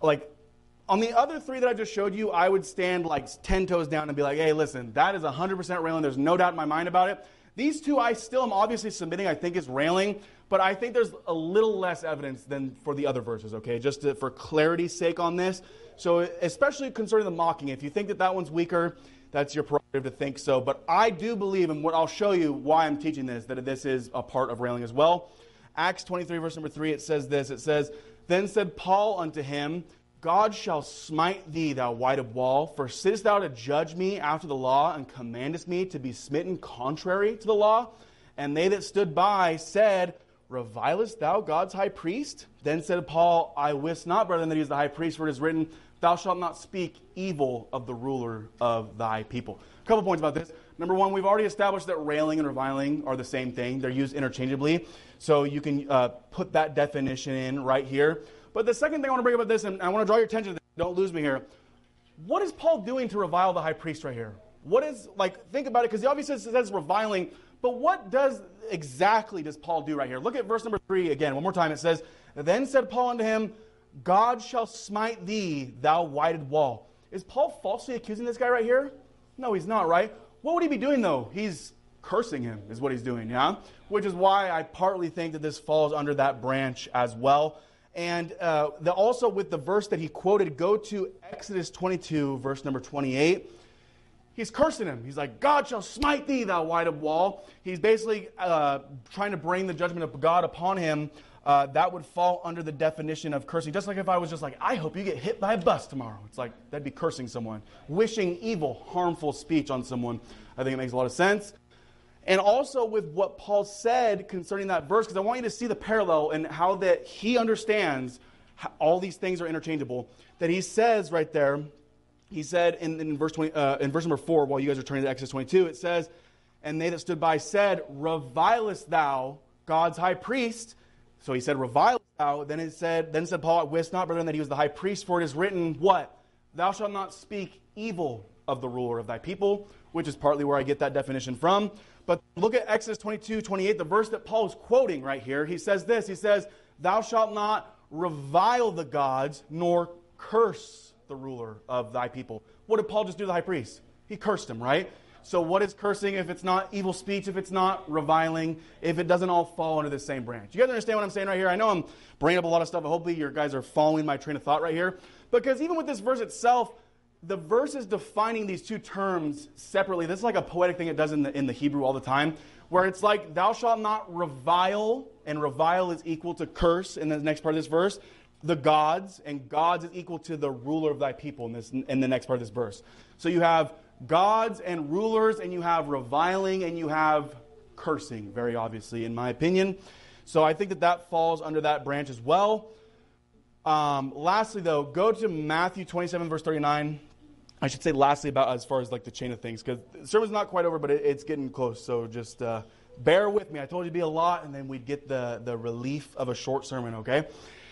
on the other three that I just showed you, I would stand like 10 toes down and be like, hey, listen, that is 100% railing. There's no doubt in my mind about it. These two I still am obviously submitting, I think is railing, but I think there's a little less evidence than for the other verses, okay? Just for clarity's sake on this. So especially concerning the mocking, if you think that that one's weaker, that's your prerogative to think so. But I do believe, and what I'll show you why I'm teaching this, that this is a part of railing as well. Acts 23, verse number 3, it says this. It says, then said Paul unto him, God shall smite thee, thou whited wall, for sittest thou to judge me after the law, and commandest me to be smitten contrary to the law? And they that stood by said, revilest thou God's high priest? Then said Paul, I wist not, brethren, that he is the high priest, for it is written, thou shalt not speak evil of the ruler of thy people. A couple points about this. Number one, we've already established that railing and reviling are the same thing. They're used interchangeably. So you can put that definition in right here. But the second thing I want to bring up about this, and I want to draw your attention to this, don't lose me here. What is Paul doing to revile the high priest right here? What is, like, think about it, because he obviously says reviling, but what exactly does Paul do right here? Look at verse number 3 again, one more time. It says, then said Paul unto him, God shall smite thee, thou whited wall. Is Paul falsely accusing this guy right here? No, he's not, right? What would he be doing, though? He's cursing him, is what he's doing, yeah? Which is why I partly think that this falls under that branch as well. And also with the verse that he quoted, go to Exodus 22, verse number 28. He's cursing him. He's like, God shall smite thee, thou whited wall. He's basically trying to bring the judgment of God upon him. That would fall under the definition of cursing. Just like if I was just like, I hope you get hit by a bus tomorrow. It's like, that'd be cursing someone. Wishing evil, harmful speech on someone. I think it makes a lot of sense. And also with what Paul said concerning that verse, because I want you to see the parallel and how that he understands how all these things are interchangeable. That he says right there, he said in verse number 4, while you guys are turning to Exodus 22, it says, and they that stood by said, revilest thou God's high priest? So he said, revilest thou. Then said Paul, I wist not, brethren, that he was the high priest, for it is written, what? Thou shalt not speak evil of the ruler of thy people, which is partly where I get that definition from. But look at Exodus 22:28, the verse that Paul is quoting right here. He says this, he says, thou shalt not revile the gods, nor curse the ruler of thy people. What did Paul just do to the high priest? He cursed him, right? So what is cursing if it's not evil speech, if it's not reviling, if it doesn't all fall under the same branch? You guys understand what I'm saying right here? I know I'm bringing up a lot of stuff, but hopefully you guys are following my train of thought right here. Because even with this verse itself, the verse is defining these two terms separately. This is like a poetic thing it does in the Hebrew all the time, where it's like, thou shalt not revile, and revile is equal to curse in the next part of this verse, the gods, and gods is equal to the ruler of thy people in the next part of this verse. So you have gods and rulers, and you have reviling, and you have cursing, very obviously, in my opinion. So I think that falls under that branch as well. Lastly, though, go to Matthew 27, verse 39. I should say lastly about as far as like the chain of things, because the sermon's not quite over, but it's getting close. So just bear with me. I told you it'd be a lot, and then we'd get the relief of a short sermon, okay?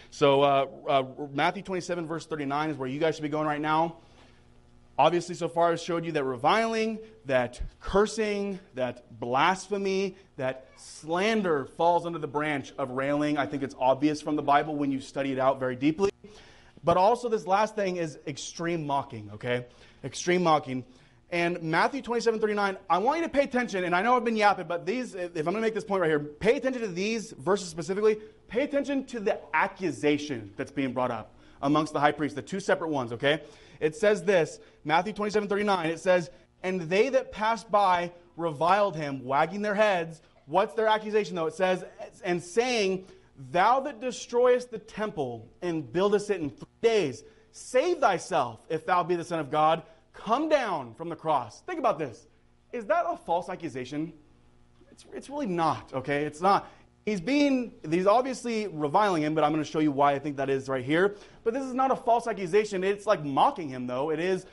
So Matthew 27, verse 39 is where you guys should be going right now. Obviously, so far I've showed you that reviling, that cursing, that blasphemy, that slander falls under the branch of railing. I think it's obvious from the Bible when you study it out very deeply. But also this last thing is extreme mocking, okay? Extreme mocking. And Matthew 27:39, I want you to pay attention, and I know I've been yapping, but these, if I'm going to make this point right here, pay attention to these verses specifically. Pay attention to the accusation that's being brought up amongst the high priest, the two separate ones, okay? It says this, Matthew 27:39, it says, and they that passed by reviled him, wagging their heads. What's their accusation, though? It says, and saying, Thou that destroyest the temple and buildest it in 3 days, save thyself, if thou be the Son of God. Come down from the cross. Think about this. Is that a false accusation? It's really not, okay? It's not. He's obviously reviling him, but I'm going to show you why I think that is right here. But this is not a false accusation. It's like mocking him, though. It is,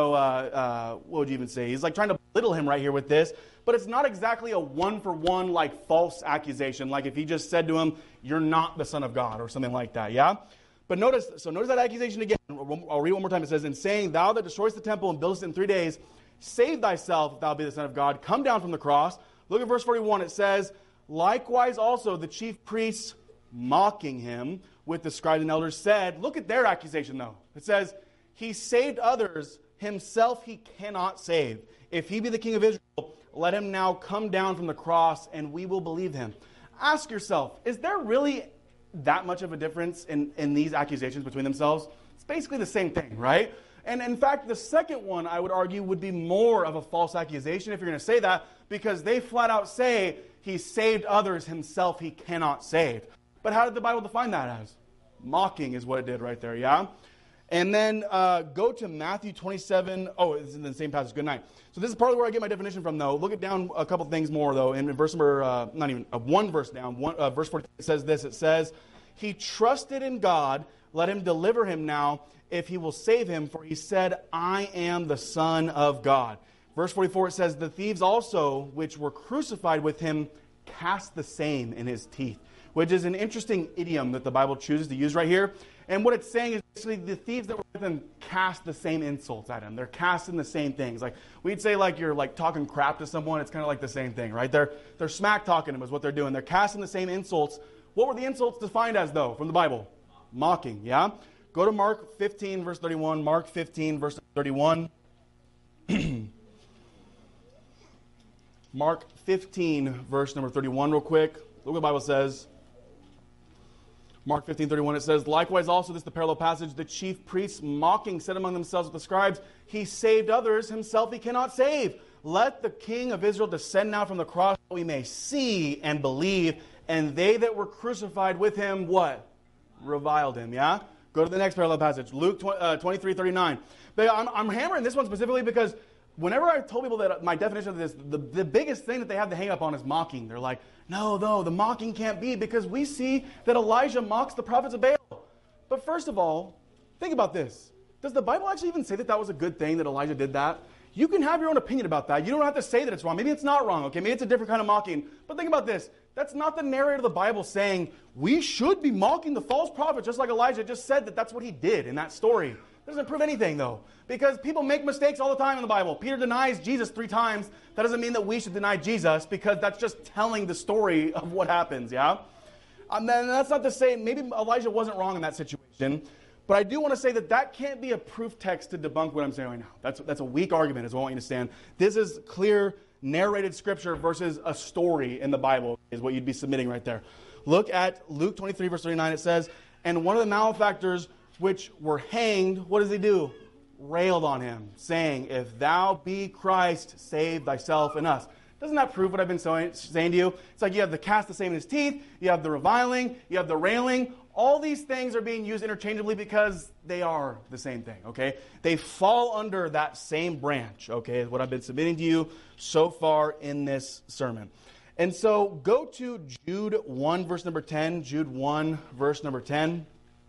what would you even say? He's like trying to belittle him right here with this. But it's not exactly a one-for-one, like, false accusation. Like if he just said to him, you're not the Son of God, or something like that, yeah? But notice that accusation again. I'll read one more time. It says, and saying, thou that destroyest the temple and buildest it in 3 days, save thyself, if thou be the Son of God. Come down from the cross. Look at verse 41. It says, likewise also the chief priests, mocking him with the scribes and elders, said, look at their accusation though. It says, he saved others, himself he cannot save. If he be the King of Israel, let him now come down from the cross, and we will believe him. Ask yourself, is there really that much of a difference in these accusations between themselves? It's basically the same thing, right? And in fact, the second one, I would argue, would be more of a false accusation if you're going to say that, because they flat out say, he saved others, himself he cannot save. But how did the Bible define that as? Mocking is what it did right there, yeah? And then go to Matthew 27. Oh, it's in the same passage. Good night. So this is partly where I get my definition from, though. Look it down a couple things more, though. In verse number, not even, one verse down, verse 40, it says this. It says, he trusted in God. Let him deliver him now, if he will save him. For he said, I am the Son of God. Verse 44, it says, the thieves also, which were crucified with him, cast the same in his teeth. Which is an interesting idiom that the Bible chooses to use right here. And what it's saying is basically the thieves that were with him cast the same insults at him. They're casting the same things. Like we'd say like you're like talking crap to someone, it's kind of like the same thing, right? They're smack talking him is what they're doing. They're casting the same insults. What were the insults defined as though from the Bible? Mocking, yeah? Go to Mark 15 verse 31. Mark 15 verse 31. Mark 15 verse number 31 real quick. Look what the Bible says. Mark 15:31, it says, likewise also, this is the parallel passage, the chief priests mocking said among themselves with the scribes, he saved others, himself he cannot save. Let the King of Israel descend now from the cross, that we may see and believe. And they that were crucified with him, what? Reviled him, yeah? Go to the next parallel passage, Luke 23:39. But I'm hammering this one specifically because whenever I told people that my definition of this, the biggest thing that they have to hang up on is mocking. They're like, no, the mocking can't be because we see that Elijah mocks the prophets of Baal. But first of all, think about this. Does the Bible actually even say that that was a good thing that Elijah did that? You can have your own opinion about that. You don't have to say that it's wrong. Maybe it's not wrong, okay? Maybe it's a different kind of mocking. But think about this. That's not the narrator of the Bible saying we should be mocking the false prophet just like Elijah just said that that's what he did in that story. That doesn't prove anything, though, because people make mistakes all the time in the Bible. Peter denies Jesus 3 times. That doesn't mean that we should deny Jesus because that's just telling the story of what happens, yeah? And then that's not to say maybe Elijah wasn't wrong in that situation, but I do want to say that that can't be a proof text to debunk what I'm saying right now. That's a weak argument is what I want you to understand. This is clear narrated scripture versus a story in the Bible is what you'd be submitting right there. Look at Luke 23, verse 39. It says, and one of the malefactors which were hanged, what does he do? Railed on him, saying, if thou be Christ, save thyself and us. Doesn't that prove what I've been saying to you? It's like you have the cast the same in his teeth, you have the reviling, you have the railing. All these things are being used interchangeably because they are the same thing, okay? They fall under that same branch, okay, is what I've been submitting to you so far in this sermon. And so go to Jude 1, verse number 10. Jude 1, verse number 10.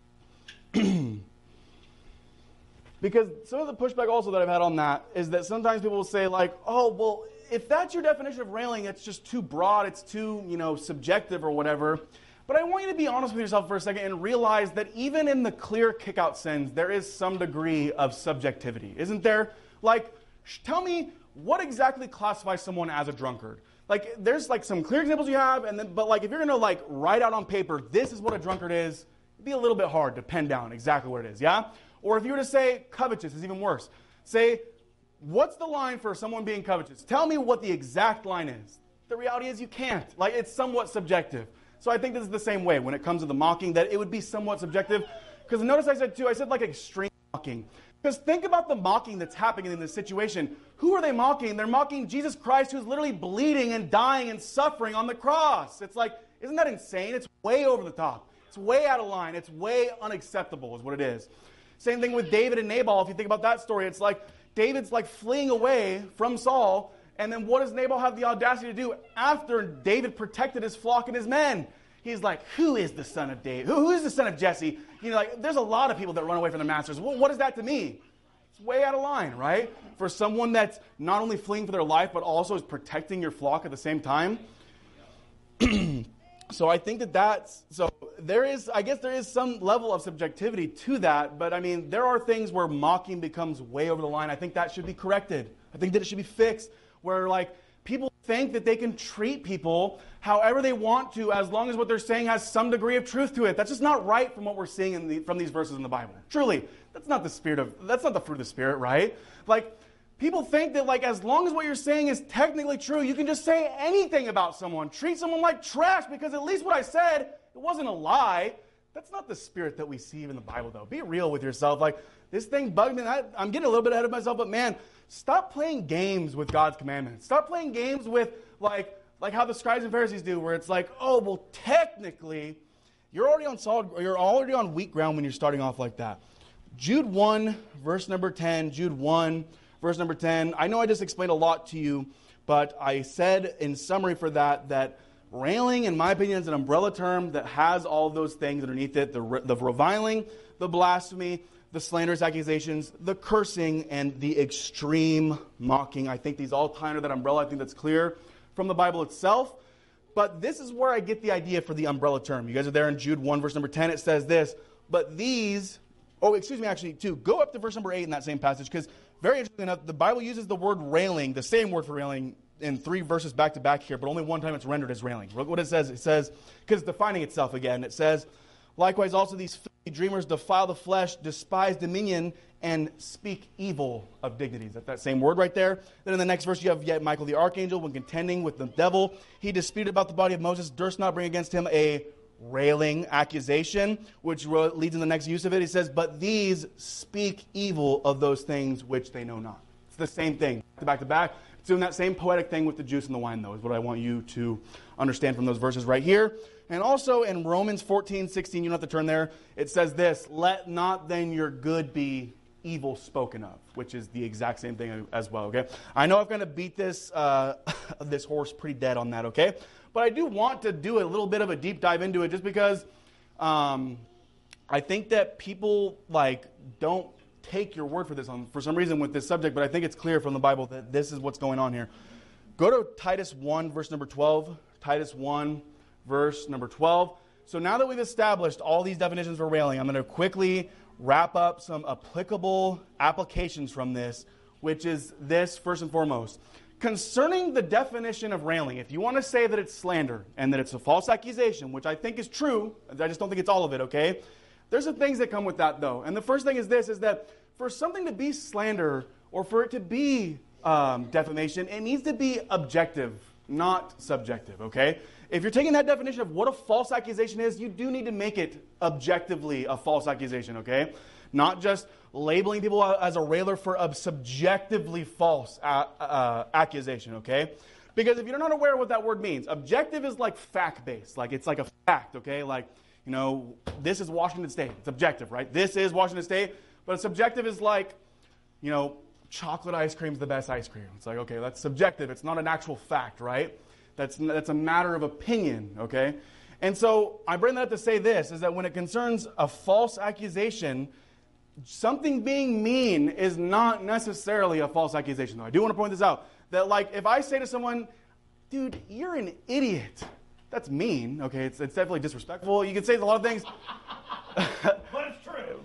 Because some of the pushback also that I've had on that is that sometimes people will say like, oh, well, if that's your definition of railing, it's just too broad, it's too, subjective or whatever. But I want you to be honest with yourself for a second and realize that even in the clear kick-out sins, there is some degree of subjectivity, isn't there? Like, tell me what exactly classifies someone as a drunkard. Like, there's like some clear examples you have, but like if you're gonna like write out on paper, this is what a drunkard is, it'd be a little bit hard to pen down exactly what it is, yeah? Or if you were to say covetous is even worse. Say, what's the line for someone being covetous? Tell me what the exact line is. The reality is you can't. Like, it's somewhat subjective. So I think this is the same way when it comes to the mocking, that it would be somewhat subjective. Because notice I said like extreme mocking. Because think about the mocking that's happening in this situation. Who are they mocking? They're mocking Jesus Christ, who's literally bleeding and dying and suffering on the cross. It's like, Isn't that insane? It's way over the top. It's way out of line. It's way unacceptable is what it is. Same thing with David and Nabal. If you think about that story, it's like David's like fleeing away from Saul, and then what does Nabal have the audacity to do after David protected his flock and his men? He's like, who is the son of David? Who is the son of Jesse? You know, like, there's a lot of people that run away from their masters. Well, what is that to me? It's way out of line, right? For someone that's not only fleeing for their life, but also is protecting your flock at the same time. So I think I guess there is some level of subjectivity to that, but I mean, there are things where mocking becomes way over the line. I think that should be corrected. I think that it should be fixed, where like people think that they can treat people however they want to, as long as what they're saying has some degree of truth to it. That's just not right from what we're seeing from these verses in the Bible. Truly, that's not the fruit of the Spirit, right? Like, people think that like as long as what you're saying is technically true, you can just say anything about someone, treat someone like trash, because at least what I said, it wasn't a lie. That's not the spirit that we see in the Bible, though. Be real with yourself. Like, this thing bugged me. I'm getting a little bit ahead of myself, but man, stop playing games with God's commandments. Stop playing games with like how the scribes and Pharisees do, where it's like, oh, well, technically, you're already on weak ground when you're starting off like that. Jude 1, verse number 10. Jude 1, verse number 10. I know I just explained a lot to you, but I said in summary for that railing, in my opinion, is an umbrella term that has all of those things underneath it: the reviling, the blasphemy, the slanderous accusations, the cursing, and the extreme mocking. I think these all tie under that umbrella. I think that's clear from the Bible itself. But this is where I get the idea for the umbrella term. You guys are there in Jude 1, verse number 10. It says this, but these... Oh, excuse me, actually, too. Go up to verse number 8 in that same passage, because very interesting enough, the Bible uses the word railing, the same word for railing, in 3 verses back to back here, but only one time it's rendered as railing. Look what it says. It says, because it's defining itself again, it says, likewise also these filthy dreamers defile the flesh, despise dominion, and speak evil of dignities. That's that same word right there. Then in the next verse you have, yet Michael the archangel, when contending with the devil, he disputed about the body of Moses, durst not bring against him a railing accusation, which leads in the next use of it. He says, but these speak evil of those things which they know not. It's the same thing, back to back. It's doing that same poetic thing with the juice and the wine, though, is what I want you to understand from those verses right here. And also in Romans 14:16, you don't have to turn there, it says this, let not then your good be evil spoken of, which is the exact same thing as well, okay? I know I'm going to beat this this horse pretty dead on that, okay? But I do want to do a little bit of a deep dive into it, just because I think that people don't take your word for this for some reason with this subject, but I think it's clear from the Bible that this is what's going on here. Go to Titus 1, verse number 12. Titus 1, verse number 12. So now that we've established all these definitions for railing, I'm going to quickly wrap up some applicable applications from this, which is this first and foremost. Concerning the definition of railing, if you want to say that it's slander and that it's a false accusation, which I think is true, I just don't think it's all of it, okay? There's some things that come with that, though. And the first thing is this, is that for something to be slander or for it to be defamation, it needs to be objective, not subjective, okay? If you're taking that definition of what a false accusation is, you do need to make it objectively a false accusation, okay? Not just labeling people as a railer for a subjectively false accusation, okay? Because if you're not aware of what that word means, objective is like fact-based, like it's like a fact, okay? Like, you know, this is Washington State. It's objective, right? This is Washington State, but subjective is like, you know, chocolate ice cream is the best ice cream. It's like, okay, that's subjective. It's not an actual fact, right? That's a matter of opinion, okay? And so I bring that up to say this, is that when it concerns a false accusation, something being mean is not necessarily a false accusation, though. I do want to point this out, that like if I say to someone, dude, you're an idiot, that's mean, okay? It's definitely disrespectful. You can say a lot of things. But it's true.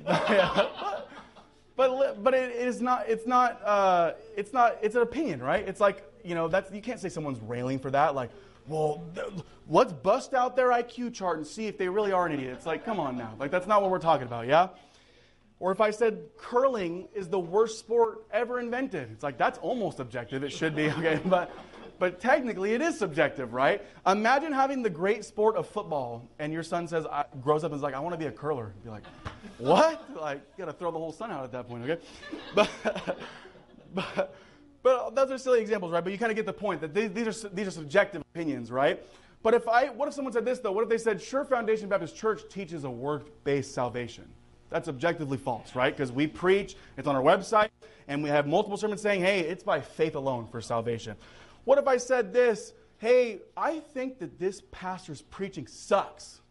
But it is not. It's an opinion, right? It's like, you know, you can't say someone's railing for that. Like, well, let's bust out their IQ chart and see if they really are an idiot. It's like, come on now. Like, that's not what we're talking about, yeah? Or if I said curling is the worst sport ever invented, it's like, that's almost objective. It should be, okay? But technically it is subjective, right? Imagine having the great sport of football and your son grows up and is like, I want to be a curler. You'd be like, what? Like, you got to throw the whole sun out at that point, okay? But those are silly examples, right? But you kind of get the point that these are subjective opinions, right? But what if someone said this, though? What if they said, Sure Foundation Baptist Church teaches a work-based salvation? That's objectively false, right? Because we preach, it's on our website, and we have multiple sermons saying, hey, it's by faith alone for salvation. What if I said this, hey, I think that this pastor's preaching sucks?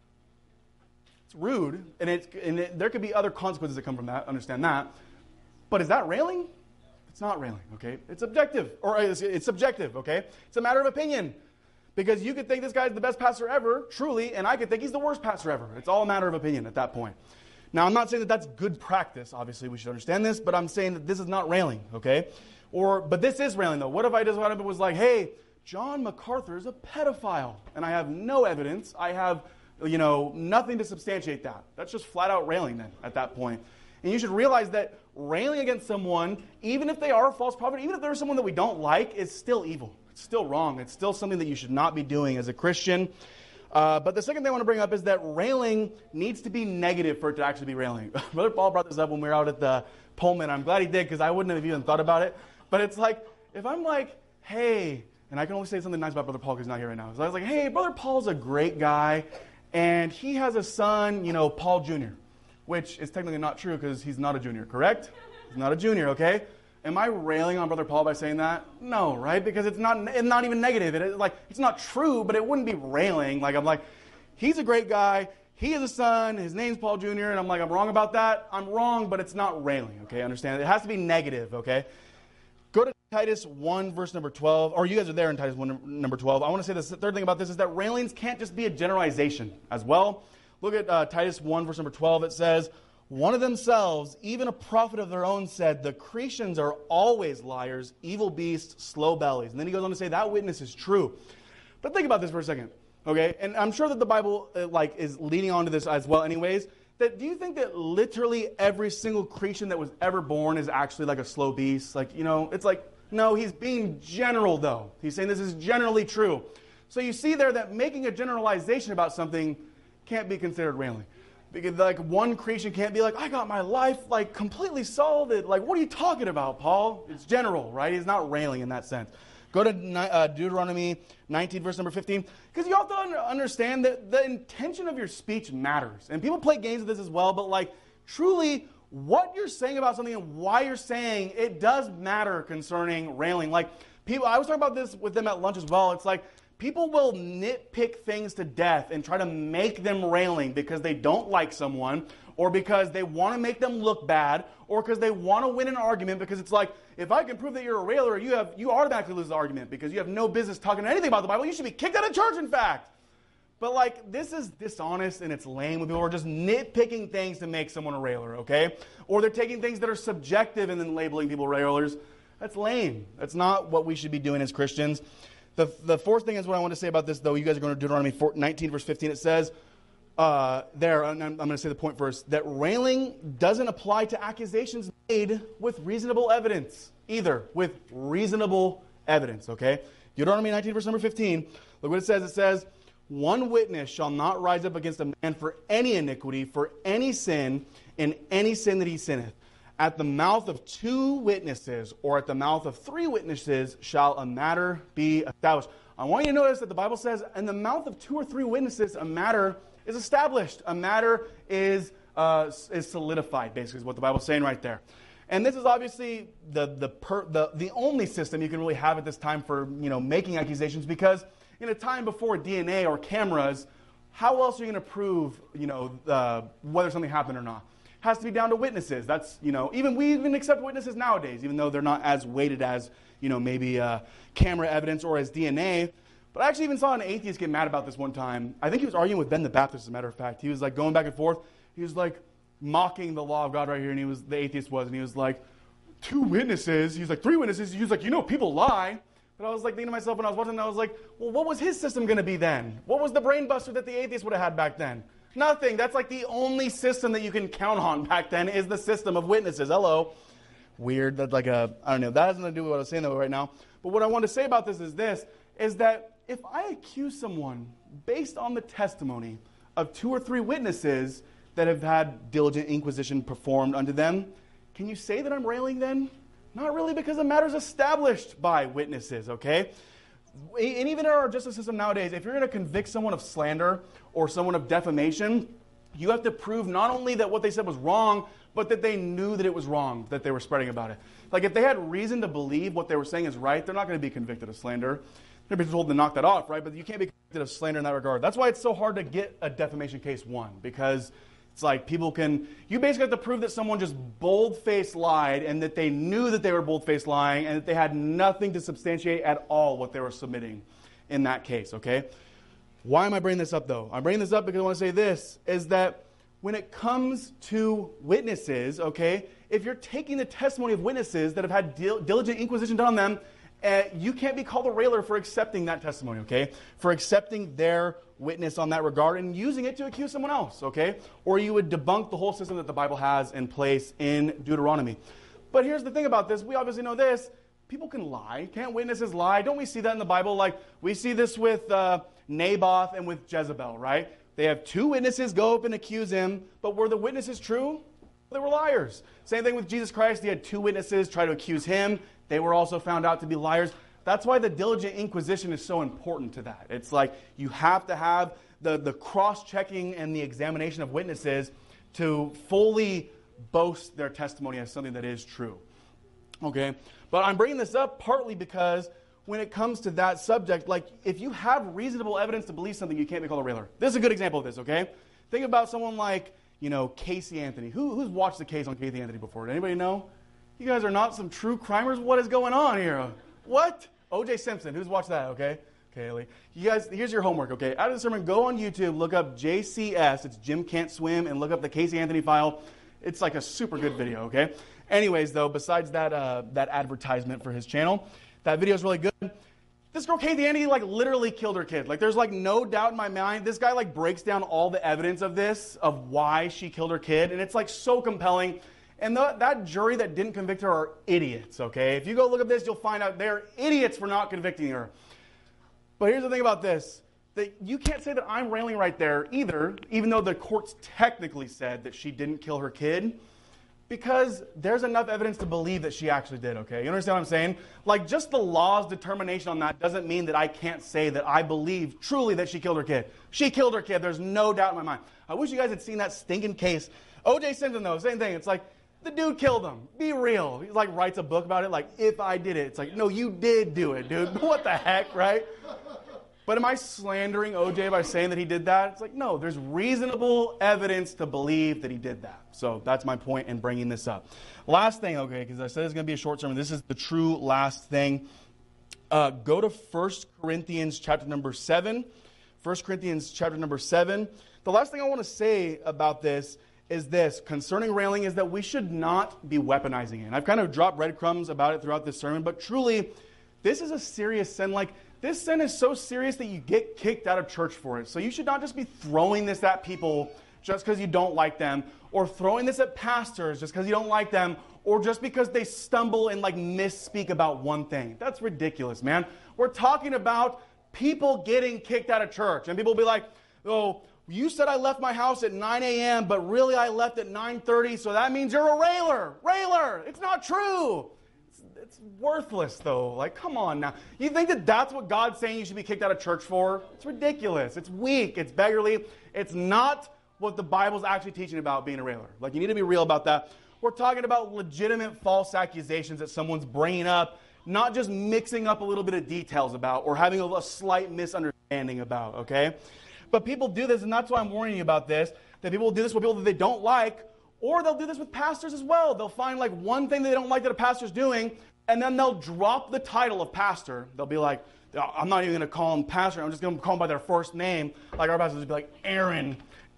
It's rude, and there could be other consequences that come from that, understand that. But is that railing? It's not railing, okay? It's objective, or it's subjective, okay? It's a matter of opinion. Because you could think this guy's the best pastor ever, truly, and I could think he's the worst pastor ever. It's all a matter of opinion at that point. Now, I'm not saying that that's good practice. Obviously, we should understand this, but I'm saying that this is not railing, okay? But this is railing, though. What if I just went up and was like, hey, John MacArthur is a pedophile, and I have no evidence. I have, nothing to substantiate that. That's just flat out railing then at that point. And you should realize that railing against someone, even if they are a false prophet, even if they're someone that we don't like, is still evil. It's still wrong. It's still something that you should not be doing as a Christian. But the second thing I want to bring up is that railing needs to be negative for it to actually be railing. Brother Paul brought this up when we were out at the Pullman. I'm glad he did because I wouldn't have even thought about it. But it's like, if I'm like, hey, and I can only say something nice about Brother Paul because he's not here right now. So I was like, hey, Brother Paul's a great guy, and he has a son, Paul Jr., which is technically not true because he's not a junior, correct? He's not a junior, okay? Am I railing on Brother Paul by saying that? No, right? Because it's not even negative. It's not true, but it wouldn't be railing. I'm like, he's a great guy. He has a son. His name's Paul Jr. And I'm like, I'm wrong about that. I'm wrong, but it's not railing, okay? Understand? It has to be negative, okay? Go to Titus 1, verse number 12. Or you guys are there in Titus 1, number 12. I want to say this. The third thing about this is that railings can't just be a generalization as well. Look at Titus 1, verse number 12. It says, one of themselves, even a prophet of their own, said, the Cretians are always liars, evil beasts, slow bellies. And then he goes on to say that witness is true. But think about this for a second, okay? And I'm sure that the Bible is leading on to this as well anyways. Do you think that literally every single Cretan that was ever born is actually like a slow beast? It's like, no, he's being general, though. He's saying this is generally true. So you see there that making a generalization about something can't be considered railing. Because one Cretan can't be like, I got my life completely solved. What are you talking about, Paul? It's general, right? He's not railing in that sense. Go to Deuteronomy 19, verse number 15. Because you have to understand that the intention of your speech matters. And people play games with this as well, but truly what you're saying about something and why you're saying it does matter concerning railing. I was talking about this with them at lunch as well. It's like, people will nitpick things to death and try to make them railing because they don't like someone or because they want to make them look bad or because they want to win an argument because it's like, if I can prove that you're a railer, you automatically lose the argument because you have no business talking anything about the Bible. You should be kicked out of church, in fact. But this is dishonest and it's lame when people are just nitpicking things to make someone a railer, okay? Or they're taking things that are subjective and then labeling people railers. That's lame. That's not what we should be doing as Christians. The fourth thing is what I want to say about this, though. You guys are going to Deuteronomy 19, verse 15. It says there, and I'm going to say the point first, that railing doesn't apply to accusations made with reasonable evidence, either with reasonable evidence, okay? Deuteronomy 19, verse number 15. Look what it says. It says, one witness shall not rise up against a man for any iniquity, for any sin, in any sin that he sinneth. At the mouth of two witnesses or at the mouth of three witnesses shall a matter be established. I want you to notice that the Bible says in the mouth of two or three witnesses a matter is established. A matter is solidified, basically, is what the Bible's saying right there. And this is obviously the only system you can really have at this time for making accusations, because in a time before DNA or cameras, how else are you going to prove whether something happened or not? Has to be down to witnesses. That's, we even accept witnesses nowadays, even though they're not as weighted as, maybe camera evidence or as DNA. But I actually even saw an atheist get mad about this one time. I think he was arguing with Ben the Baptist, as a matter of fact. He was going back and forth. He was mocking the law of God right here, and the atheist was, and he was like, two witnesses. He was like, three witnesses. He was like, people lie. But I was thinking to myself when I was watching, I was like, well, what was his system going to be then? What was the brain buster that the atheist would have had back then? Nothing. That's the only system that you can count on back then is the system of witnesses. Hello. Weird. That's I don't know. That has nothing to do with what I was saying though right now. But what I want to say about this is that if I accuse someone based on the testimony of two or three witnesses that have had diligent inquisition performed unto them, can you say that I'm railing then? Not really, because the matter's established by witnesses, okay? And even in our justice system nowadays, if you're going to convict someone of slander or someone of defamation, you have to prove not only that what they said was wrong, but that they knew that it was wrong, that they were spreading about it. Like, if they had reason to believe what they were saying is right, they're not going to be convicted of slander. They're going to be told to knock that off, right? But you can't be convicted of slander in that regard. That's why it's so hard to get a defamation case won, because it's like you basically have to prove that someone just bold-faced lied and that they knew that they were bold-faced lying and that they had nothing to substantiate at all what they were submitting in that case, okay? Why am I bringing this up, though? I'm bringing this up because I want to say this, is that when it comes to witnesses, okay, if you're taking the testimony of witnesses that have had diligent inquisition done on them, you can't be called a railer for accepting that testimony, okay? For accepting their witness on that regard and using it to accuse someone else, okay? Or you would debunk the whole system that the Bible has in place in Deuteronomy. But here's the thing about this. We obviously know this. People can lie. Can't witnesses lie? Don't we see that in the Bible? Like, we see this with Naboth and with Jezebel, right? They have two witnesses go up and accuse him, but were the witnesses true? They were liars. Same thing with Jesus Christ. He had two witnesses try to accuse him. They were also found out to be liars. That's why the diligent inquisition is so important to that. It's like you have to have the cross-checking and the examination of witnesses to fully boast their testimony as something that is true. Okay? But I'm bringing this up partly because when it comes to that subject, like, if you have reasonable evidence to believe something, you can't be called a railer. This is a good example of this, okay? Think about someone like, Casey Anthony. Who's watched the case on Casey Anthony before? Anybody know? You guys are not some true crimers? What is going on here? What? O.J. Simpson. Who's watched that, okay? Okay, Ellie. You guys, here's your homework, okay? Out of the sermon, go on YouTube, look up JCS. It's Jim Can't Swim, and look up the Casey Anthony file. It's like a super good video, okay? Anyways, though, besides that advertisement for his channel, that video is really good. This girl, Casey Anthony, literally killed her kid. There's, no doubt in my mind. This guy, breaks down all the evidence of this, of why she killed her kid, and it's, so compelling. And that jury that didn't convict her are idiots, okay? If you go look at this, you'll find out they're idiots for not convicting her. But here's the thing about this, that you can't say that I'm railing right there either, even though the courts technically said that she didn't kill her kid, because there's enough evidence to believe that she actually did, okay? You understand what I'm saying? Just the law's determination on that doesn't mean that I can't say that I believe truly that she killed her kid. She killed her kid. There's no doubt in my mind. I wish you guys had seen that stinking case. O.J. Simpson, though, same thing. It's the dude killed him. Be real. He writes a book about it, if I did it. It's no, you did do it, dude. What the heck, right? But am I slandering O.J. by saying that he did that? It's no, there's reasonable evidence to believe that he did that. So that's my point in bringing this up. Last thing, okay, because I said it's going to be a short sermon. This is the true last thing. Go to 1 Corinthians chapter number 7. 1 Corinthians chapter number 7. The last thing I want to say about this is this, concerning railing, is that we should not be weaponizing it. And I've kind of dropped breadcrumbs about it throughout this sermon, but truly, this is a serious sin. This sin is so serious that you get kicked out of church for it. So you should not just be throwing this at people just because you don't like them, or throwing this at pastors just because you don't like them, or just because they stumble and misspeak about one thing. That's ridiculous, man. We're talking about people getting kicked out of church, and people will be like, oh, you said I left my house at 9 a.m., but really I left at 9:30, so that means you're a railer. Railer! It's not true. It's worthless, though. Come on now. You think that that's what God's saying you should be kicked out of church for? It's ridiculous. It's weak. It's beggarly. It's not what the Bible's actually teaching about being a railer. You need to be real about that. We're talking about legitimate false accusations that someone's bringing up, not just mixing up a little bit of details about or having a slight misunderstanding about, okay? But people do this, and that's why I'm warning you about this, that people will do this with people that they don't like, or they'll do this with pastors as well. They'll find one thing that they don't like that a pastor's doing, and then they'll drop the title of pastor. They'll be like, I'm not even going to call him pastor. I'm just going to call him by their first name. Our pastors would be like Aaron,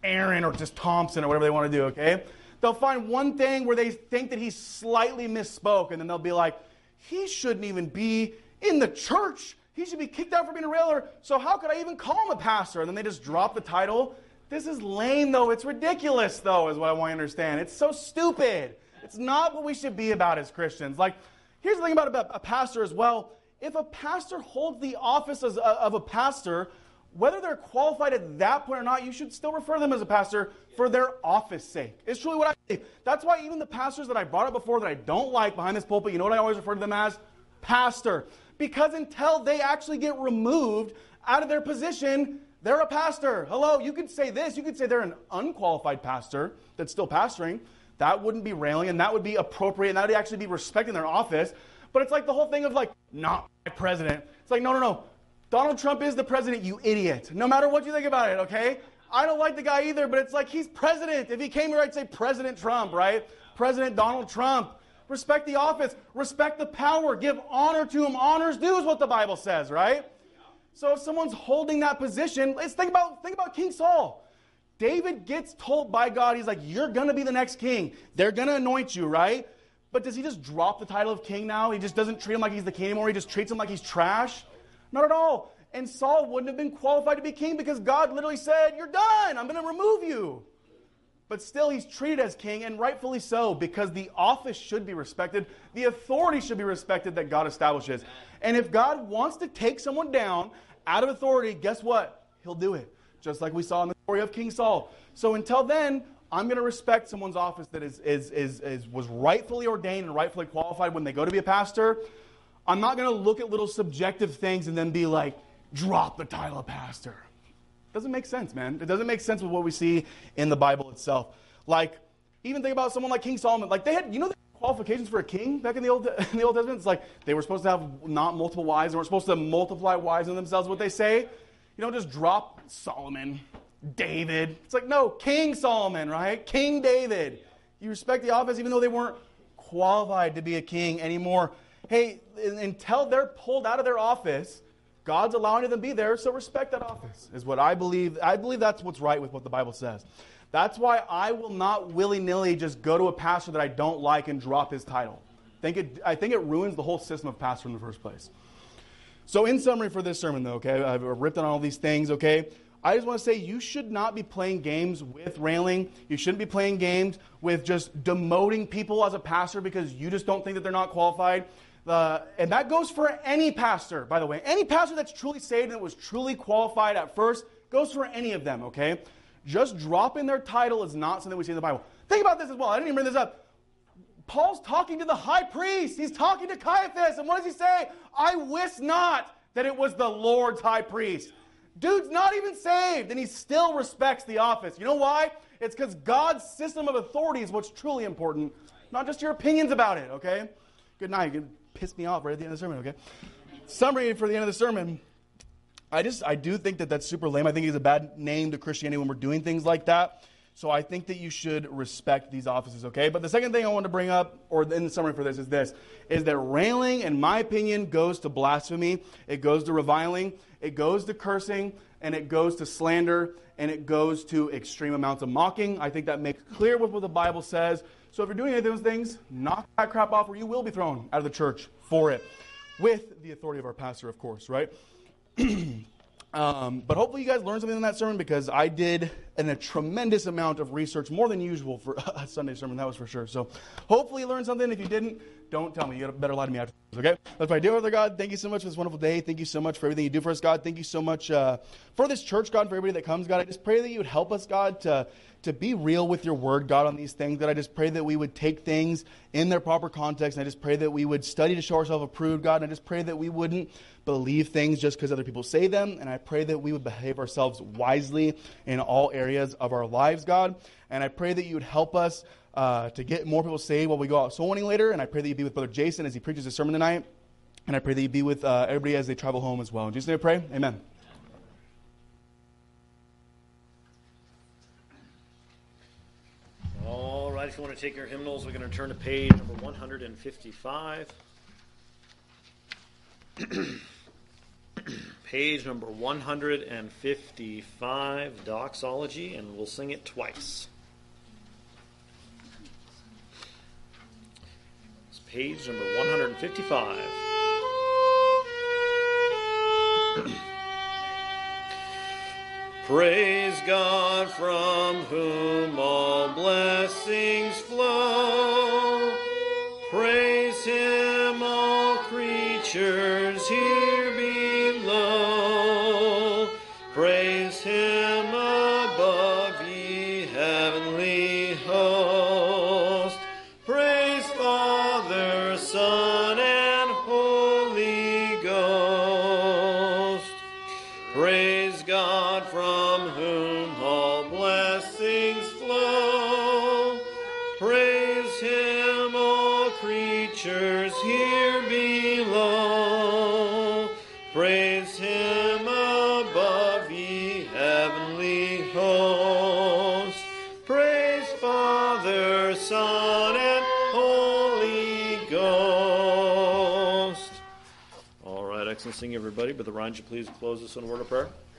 or just Thompson, or whatever they want to do, okay? They'll find one thing where they think that he slightly misspoke, and then they'll be like, he shouldn't even be in the church. He should be kicked out for being a railer, so how could I even call him a pastor? And then they just drop the title. This is lame, though. It's ridiculous, though, is what I want you to understand. It's so stupid. It's not what we should be about as Christians. Here's the thing about a pastor as well. If a pastor holds the office of a pastor, whether they're qualified at that point or not, you should still refer to them as a pastor for their office sake. It's truly what I believe. That's why even the pastors that I brought up before that I don't like behind this pulpit, you know what I always refer to them as? pastor. Because until they actually get removed out of their position, they're a pastor. Hello, you could say this. You could say they're an unqualified pastor that's still pastoring. That wouldn't be railing, and that would be appropriate, and that would actually be respecting their office. But it's like the whole thing of like, not my president. It's like, no. Donald Trump is the president, you idiot. No matter what you think about it, okay? I don't like the guy either, but it's like he's president. If he came here, I'd say President Trump, right? President Donald Trump. Respect the office. Respect the power. Give honor to him. Honor's due is what the Bible says, right? So if someone's holding that position, let's think about King Saul. David gets told by God, he's like, you're going to be the next king. They're going to anoint you, right? But does he just drop the title of king now? He just doesn't treat him like he's the king anymore. He just treats him like he's trash? Not at all. And Saul wouldn't have been qualified to be king because God literally said, you're done. I'm going to remove you. But still, he's treated as king, and rightfully so, because the office should be respected. The authority should be respected that God establishes. And if God wants to take someone down out of authority, guess what? He'll do it. Just like we saw in the story of King Saul. So until then, I'm going to respect someone's office that was rightfully ordained and rightfully qualified when they go to be a pastor. I'm not going to look at little subjective things and then be like, drop the title of pastor. Doesn't make sense, man. It doesn't make sense with what we see in the Bible itself. Like, even think about someone like King Solomon. Like, they had, the qualifications for a king back in the Old Testament? It's like they were supposed to have not multiple wives. They were supposed to multiply wives in themselves, what they say. You don't just drop Solomon, David. It's like, no, King Solomon, right? King David. You respect the office even though they weren't qualified to be a king anymore. Hey, until they're pulled out of their office, God's allowing them to be there, so respect that office, is what I believe. I believe that's what's right with what the Bible says. That's why I will not willy-nilly just go to a pastor that I don't like and drop his title. I think it ruins the whole system of pastor in the first place. So in summary for this sermon, though, okay, I've ripped on all these things, okay? I just want to say you should not be playing games with railing. You shouldn't be playing games with just demoting people as a pastor because you just don't think that they're not qualified. And that goes for any pastor, by the way. Any pastor that's truly saved and that was truly qualified at first goes for any of them, okay? Just dropping their title is not something we see in the Bible. Think about this as well. I didn't even bring this up. Paul's talking to the high priest. He's talking to Caiaphas. And what does he say? I wist not that it was the Lord's high priest. Dude's not even saved, and he still respects the office. You know why? It's because God's system of authority is what's truly important, not just your opinions about it, okay? Good night. You pissed me off right at the end of the sermon, okay? Summary for the end of the sermon. I do think that that's super lame. I think it's a bad name to Christianity when we're doing things like that. So I think that you should respect these offices, okay? But the second thing I want to bring up, or in the summary for this, is that railing, in my opinion, goes to blasphemy. It goes to reviling. It goes to cursing. And it goes to slander. And it goes to extreme amounts of mocking. I think that makes clear with what the Bible says. So if you're doing any of those things, knock that crap off or you will be thrown out of the church for it. With the authority of our pastor, of course, right? But hopefully you guys learned something in that sermon because I did a tremendous amount of research, more than usual for a Sunday sermon, that was for sure. So hopefully you learned something. If you didn't, don't tell me. You better lie to me afterwards, okay? That's my dear Father God. Thank you so much for this wonderful day. Thank you so much for everything you do for us, God. Thank you so much for this church, God, for everybody that comes, God. I just pray that you would help us, God, to be real with your word, God, on these things. God, I just pray that we would take things in their proper context. And I just pray that we would study to show ourselves approved, God. And I just pray that we wouldn't believe things just because other people say them. And I pray that we would behave ourselves wisely in all areas of our lives, God. And I pray that you would help us to get more people saved while we go out soul winning later. And I pray that you be with Brother Jason as he preaches his sermon tonight. And I pray that you be with everybody as they travel home as well. In Jesus' name I pray. Amen. All right, if you want to take your hymnals, we're going to turn to page number 155. Page number 155, Doxology, and we'll sing it twice. It's page number 155. Praise God from whom all blessings flow. Praise Him, all creatures here below. Praise Him above, ye heavenly host. Praise Father, Son, and Holy here below. Praise him above, ye heavenly hosts. Praise Father, Son, and Holy Ghost. All right, excellent singing, everybody. But the Ryan, should please close us in a word of prayer.